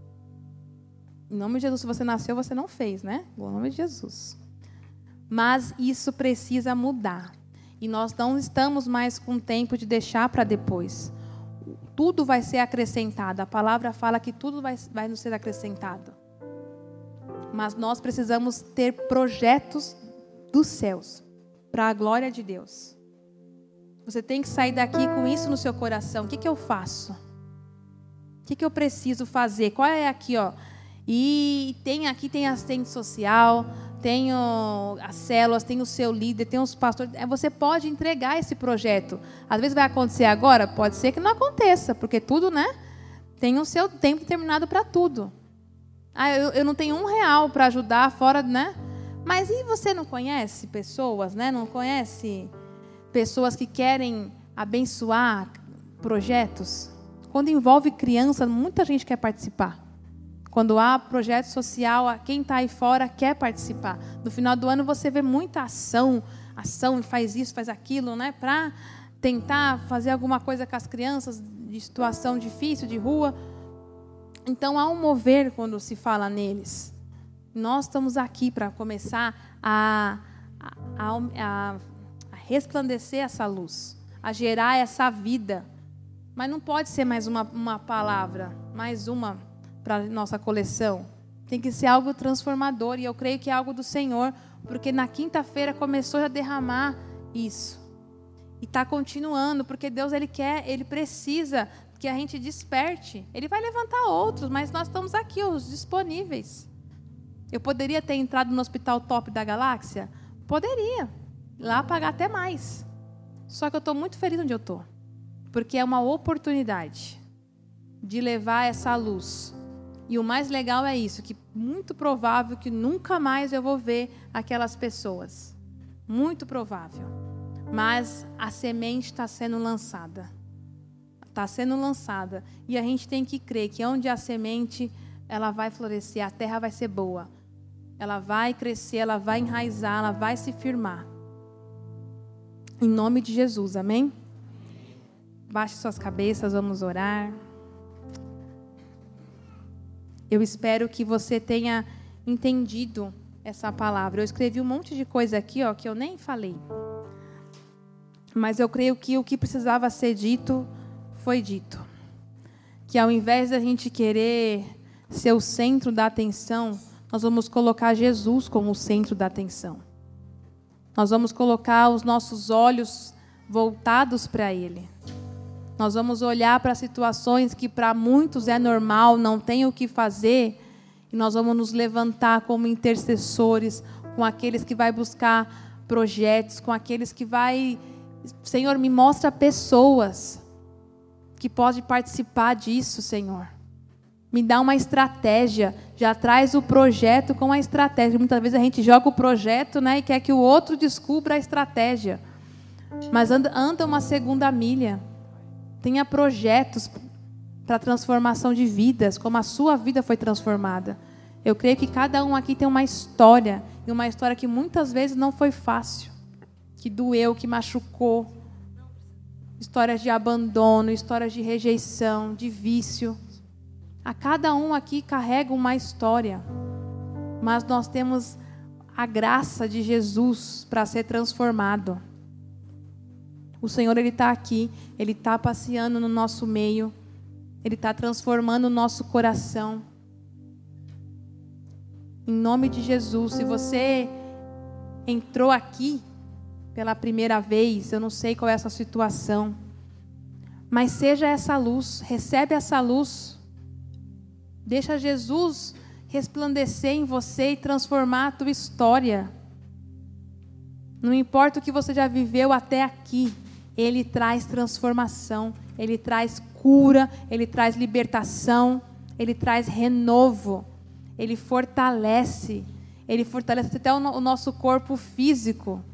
Em nome de Jesus, se você nasceu, você não fez, né? Em nome de Jesus. Mas isso precisa mudar. E nós não estamos mais com tempo de deixar para depois. Tudo vai ser acrescentado. A palavra fala que tudo vai, vai nos ser acrescentado. Mas nós precisamos ter projetos dos céus para a glória de Deus. Você tem que sair daqui com isso no seu coração. O que, que eu faço? O que, que eu preciso fazer? Qual é aqui, ó? E tem aqui tem assistente social, tem o, as células, tem o seu líder, tem os pastores. Você pode entregar esse projeto. Às vezes vai acontecer agora, pode ser que não aconteça, porque tudo, né? Tem o seu tempo determinado para tudo. Ah, eu, eu não tenho um real para ajudar fora, né? Mas e você não conhece pessoas, né? Não conhece pessoas que querem abençoar projetos? Quando envolve criança, muita gente quer participar. Quando há projeto social, quem está aí fora quer participar. No final do ano você vê muita ação, ação, faz isso, faz aquilo, né? Para tentar fazer alguma coisa com as crianças de situação difícil, de rua. Então há um mover quando se fala neles. Nós estamos aqui para começar a, a, a, a resplandecer essa luz, a gerar essa vida. Mas não pode ser mais uma, uma palavra, mais uma para a nossa coleção. Tem que ser algo transformador, e eu creio que é algo do Senhor, porque na quinta-feira começou a derramar isso. E está continuando, porque Deus ele quer, Ele precisa que a gente desperte. Ele vai levantar outros, mas nós estamos aqui, os disponíveis. Eu poderia ter entrado no hospital top da galáxia? Poderia. Lá pagar até mais. Só que eu estou muito feliz onde eu estou. Porque é uma oportunidade de levar essa luz. E o mais legal é isso, que muito provável que nunca mais eu vou ver aquelas pessoas. Muito provável. Mas a semente está sendo lançada. Está sendo lançada. E a gente tem que crer que onde a semente, ela vai florescer, a terra vai ser boa. Ela vai crescer, ela vai enraizar, ela vai se firmar. Em nome de Jesus, amém? Baixe suas cabeças, vamos orar. Eu espero que você tenha entendido essa palavra. Eu escrevi um monte de coisa aqui, ó, que eu nem falei. Mas eu creio que o que precisava ser dito, foi dito. Que ao invés da gente querer ser o centro da atenção, nós vamos colocar Jesus como o centro da atenção. Nós vamos colocar os nossos olhos voltados para Ele. Nós vamos olhar para situações que para muitos é normal, não tem o que fazer, e nós vamos nos levantar como intercessores, com aqueles que vai buscar projetos, com aqueles que vai... Senhor, me mostra pessoas que podem participar disso, Senhor. Me dá uma estratégia, já traz o projeto com a estratégia. Muitas vezes a gente joga o projeto, né, e quer que o outro descubra a estratégia. Mas anda, anda uma segunda milha. Tenha projetos para transformação de vidas, como a sua vida foi transformada. Eu creio que cada um aqui tem uma história, e uma história que muitas vezes não foi fácil, que doeu, que machucou. Histórias de abandono, histórias de rejeição, de vício. A cada um aqui carrega uma história, mas nós temos a graça de Jesus para ser transformado. O Senhor, Ele está aqui, Ele está passeando no nosso meio, Ele está transformando o nosso coração. Em nome de Jesus, se você entrou aqui pela primeira vez, eu não sei qual é essa situação, mas seja essa luz, recebe essa luz, deixa Jesus resplandecer em você e transformar a tua história. Não importa o que você já viveu até aqui, Ele traz transformação, Ele traz cura, Ele traz libertação, Ele traz renovo, Ele fortalece, Ele fortalece até o nosso corpo físico.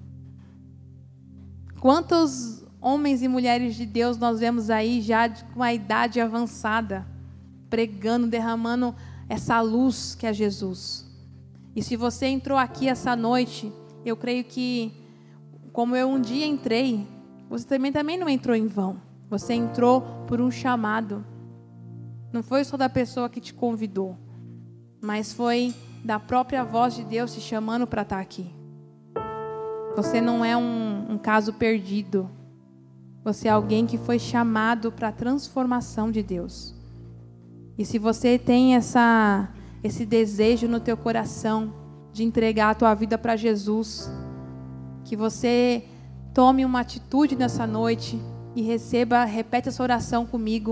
Quantos homens e mulheres de Deus nós vemos aí já com a idade avançada, pregando, derramando essa luz que é Jesus. E se você entrou aqui essa noite, eu creio que, como eu um dia entrei, você também, também não entrou em vão. Você entrou por um chamado. Não foi só da pessoa que te convidou, mas foi da própria voz de Deus te chamando para estar aqui. Você não é um, um caso perdido. Você é alguém que foi chamado para a transformação de Deus. E se você tem essa, esse desejo no teu coração de entregar a tua vida para Jesus, que você tome uma atitude nessa noite e receba, repete essa oração comigo.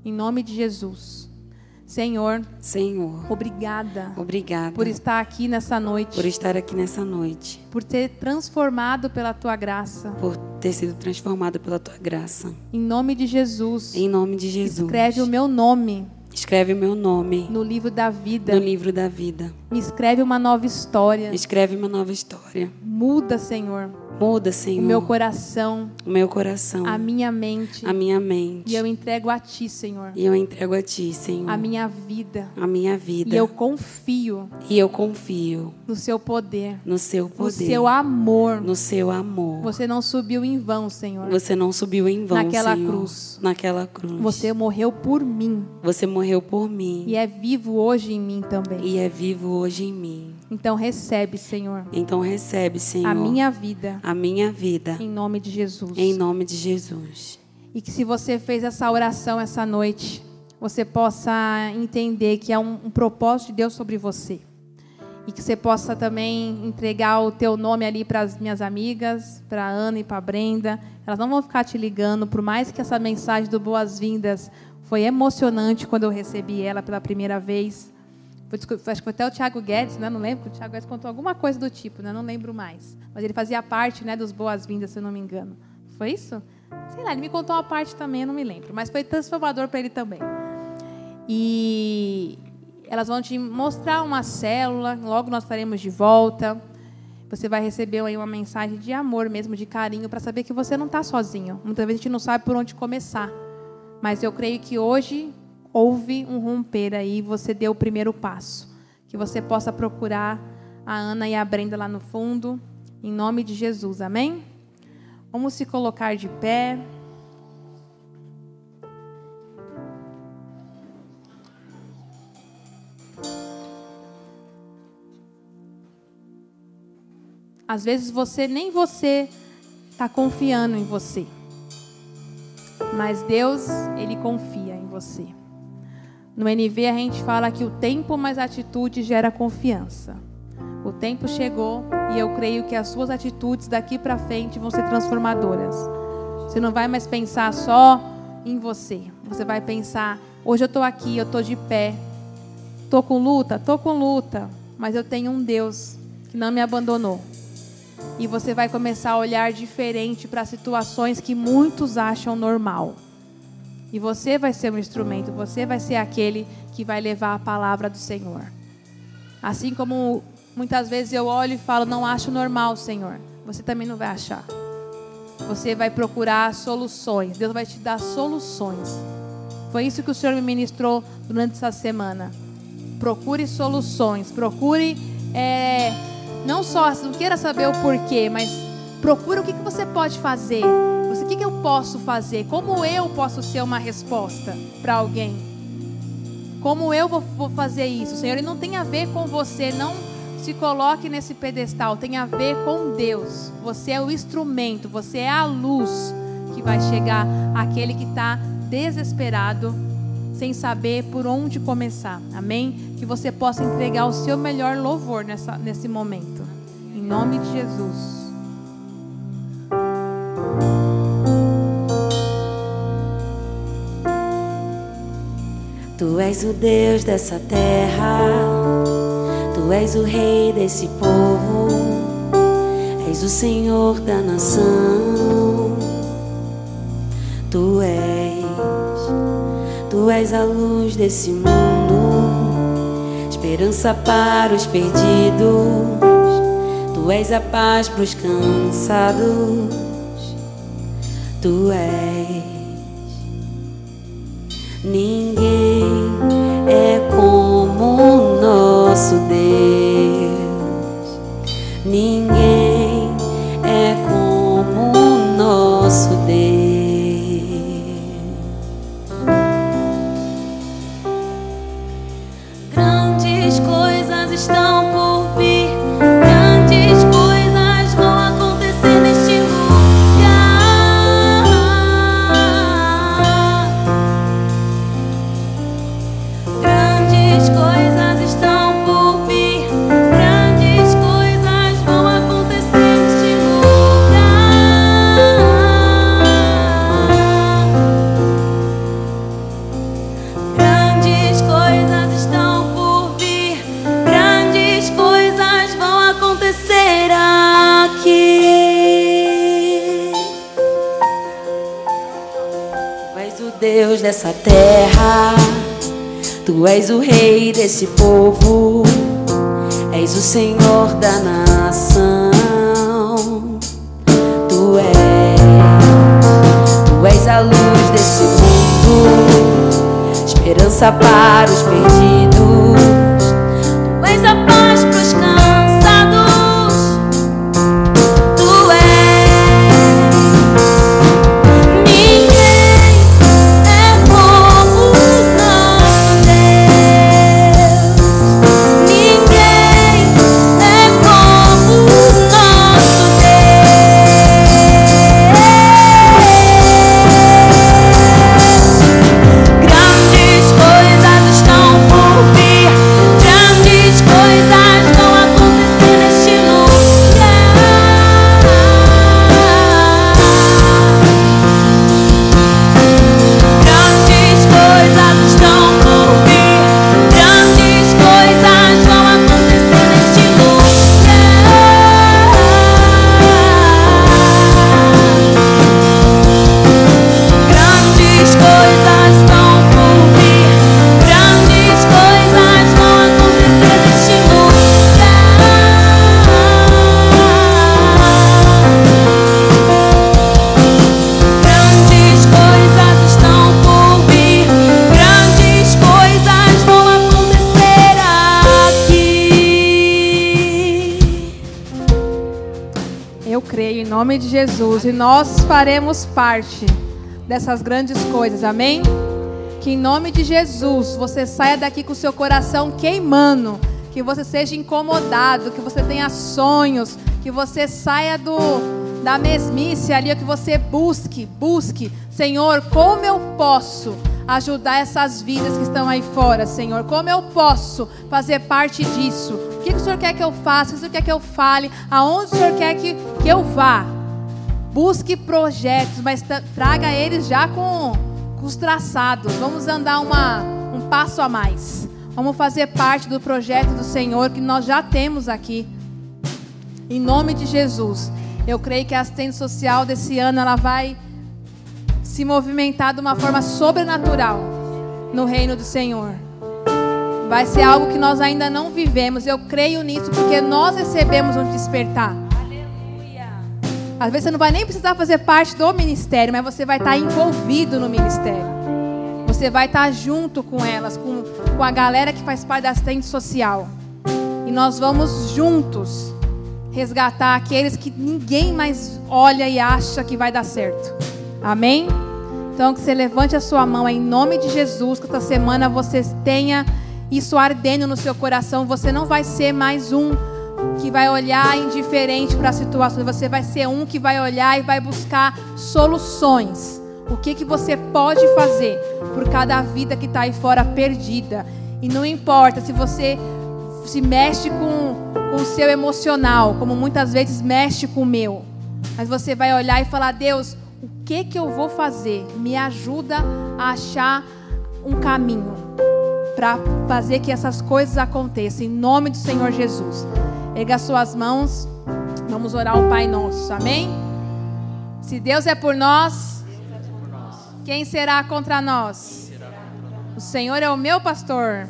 Em nome de Jesus. Senhor, Senhor, obrigada, obrigada por estar aqui nessa noite, por estar aqui nessa noite, por ter transformado pela tua graça, por ter sido transformado pela tua graça. Em nome de Jesus. Em nome de Jesus. Escreve o meu nome. Escreve o meu nome no livro da vida. No livro da vida. Me escreve uma nova história. Escreve uma nova história. Muda, Senhor. Muda, Senhor. O meu coração. O meu coração. A minha mente. A minha mente. E eu entrego a Ti, Senhor. E eu entrego a Ti, Senhor. A minha vida. A minha vida. E eu confio. E eu confio. No Seu poder. No Seu poder. No Seu amor. No Seu amor. Você não subiu em vão, Senhor. Você não subiu em vão, Naquela Senhor. cruz. Naquela cruz. Você morreu por mim. Você morreu por mim. E é vivo hoje em mim também. E é vivo hoje em mim. Então recebe, Senhor. Então recebe, Senhor. A minha vida. A minha vida. Em nome de Jesus. Em nome de Jesus. E que se você fez essa oração essa noite, você possa entender que é um, um propósito de Deus sobre você. E que você possa também entregar o teu nome ali para as minhas amigas, para a Ana e para a Brenda. Elas não vão ficar te ligando, por mais que essa mensagem do Boas-Vindas foi emocionante quando eu recebi ela pela primeira vez. Acho que foi até o Thiago Guedes, né? Não lembro, o Thiago Guedes contou alguma coisa do tipo, né? Não lembro mais. Mas ele fazia parte, né, dos Boas-Vindas, se eu não me engano. Foi isso? Sei lá, ele me contou uma parte também, eu não me lembro. Mas foi transformador para ele também. E elas vão te mostrar uma célula, logo nós estaremos de volta. Você vai receber aí uma mensagem de amor mesmo, de carinho, para saber que você não está sozinho. Muitas vezes a gente não sabe por onde começar. Mas eu creio que hoje houve um romper aí, você deu o primeiro passo. Que você possa procurar a Ana e a Brenda lá no fundo, em nome de Jesus, amém? Vamos se colocar de pé. Às vezes você, nem você está confiando em você. Mas Deus, Ele confia em você. No N V a gente fala que o tempo mais atitude gera confiança. O tempo chegou e eu creio que as suas atitudes daqui para frente vão ser transformadoras. Você não vai mais pensar só em você. Você vai pensar, hoje eu estou aqui, eu estou de pé. Estou com luta? Estou com luta. Mas eu tenho um Deus que não me abandonou. E você vai começar a olhar diferente para situações que muitos acham normal. E você vai ser um instrumento, você vai ser aquele que vai levar a palavra do Senhor. Assim como muitas vezes eu olho e falo, não acho normal, Senhor. Você também não vai achar. Você vai procurar soluções. Deus vai te dar soluções. Foi isso que o Senhor me ministrou durante essa semana. Procure soluções. Procure, é, não só, não queira saber o porquê, mas procure o que, que você pode fazer. O que, que eu posso fazer? Como eu posso ser uma resposta para alguém? Como eu vou, vou fazer isso? Senhor, e não tem a ver com você, não se coloque nesse pedestal, tem a ver com Deus. Você é o instrumento, você é a luz que vai chegar àquele que está desesperado, sem saber por onde começar. Amém? Que você possa entregar o seu melhor louvor nessa, nesse momento. Em nome de Jesus. Tu és o Deus dessa terra, Tu és o Rei desse povo, és o Senhor da nação. Tu és, Tu és a luz desse mundo, esperança para os perdidos. Tu és a paz para os cansados. Tu és. Ninguém é como o nosso Deus. Ninguém é como o nosso Deus. Grandes coisas estão por vir. Grandes coisas vão acontecer neste lugar. Deus dessa terra, Tu és o rei desse povo, és o Senhor da nação. Tu és, Tu és a luz desse mundo, esperança para os perdidos. Tu és a paz para os cansados. Tu és. Ninguém é como o nosso Deus. Ninguém é como o nosso Deus. Grandes coisas estão por vir. Grandes coisas vão acontecer neste lugar. Grandes coisas estão por vir. Grandes coisas vão acontecer neste lugar. Grandes coisas estão por vir. Grandes coisas vão acontecer neste lugar. Grandes coisas estão por vir. Grandes coisas vão acontecer aqui. Eu creio em nome de Jesus e nós faremos parte dessas grandes coisas, amém? Que em nome de Jesus você saia daqui com o seu coração queimando, que você seja incomodado, que você tenha sonhos, que você saia do, da mesmice ali, que você busque, busque, Senhor, como eu posso ajudar essas vidas que estão aí fora, Senhor, como eu posso fazer parte disso? O que, que o Senhor quer que eu faça? O que o Senhor quer que eu fale? Aonde o Senhor quer que, que eu vá? Busque projetos, mas tra- traga eles já com, com os traçados. Vamos andar uma, um passo a mais. Vamos fazer parte do projeto do Senhor que nós já temos aqui. Em nome de Jesus. Eu creio que a assistência social desse ano ela vai se movimentar de uma forma sobrenatural no reino do Senhor. Vai ser algo que nós ainda não vivemos. Eu creio nisso porque nós recebemos um despertar. Às vezes você não vai nem precisar fazer parte do ministério, mas você vai estar envolvido no ministério. Você vai estar junto com elas, com, com a galera que faz parte da assistente social. E nós vamos juntos resgatar aqueles que ninguém mais olha e acha que vai dar certo. Amém? Então que você levante a sua mão em nome de Jesus, que esta semana você tenha isso ardendo no seu coração. Você não vai ser mais um que vai olhar indiferente para a situação. Você vai ser um que vai olhar e vai buscar soluções. O que, que você pode fazer por cada vida que está aí fora perdida. E não importa se você se mexe com, com o seu emocional, como muitas vezes mexe com o meu. Mas você vai olhar e falar: Deus, o que, que eu vou fazer? Me ajuda a achar um caminho para fazer que essas coisas aconteçam. Em nome do Senhor Jesus. Erga suas mãos. Vamos orar o Pai Nosso. Amém? Se Deus é por nós, quem será contra nós? O Senhor é o meu pastor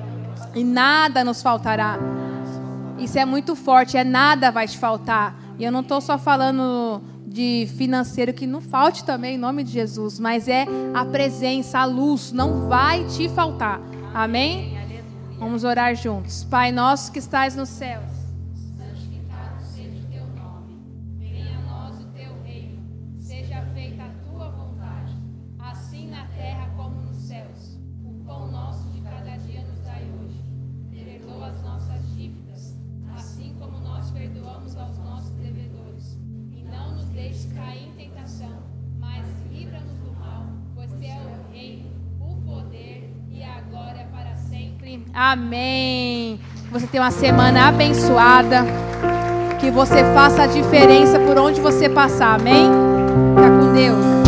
e nada nos faltará. Isso é muito forte, é nada vai te faltar. E eu não estou só falando de financeiro, que não falte também em nome de Jesus, mas é a presença, a luz, não vai te faltar. Amém? Vamos orar juntos. Pai nosso que estás nos céus, santificado seja o teu nome. Venha a nós o teu reino. Seja feita a tua vontade, assim na terra como nos céus. O pão nosso de cada dia nos dai hoje. Perdoa as nossas dívidas, assim como nós perdoamos aos nossos devedores. E não nos deixes cair em tentação, mas livra-nos do mal, pois teu é o reino, o poder e a glória para sempre. Amém. Que você tenha uma semana abençoada. Que você faça a diferença por onde você passar. Amém? Fica com Deus.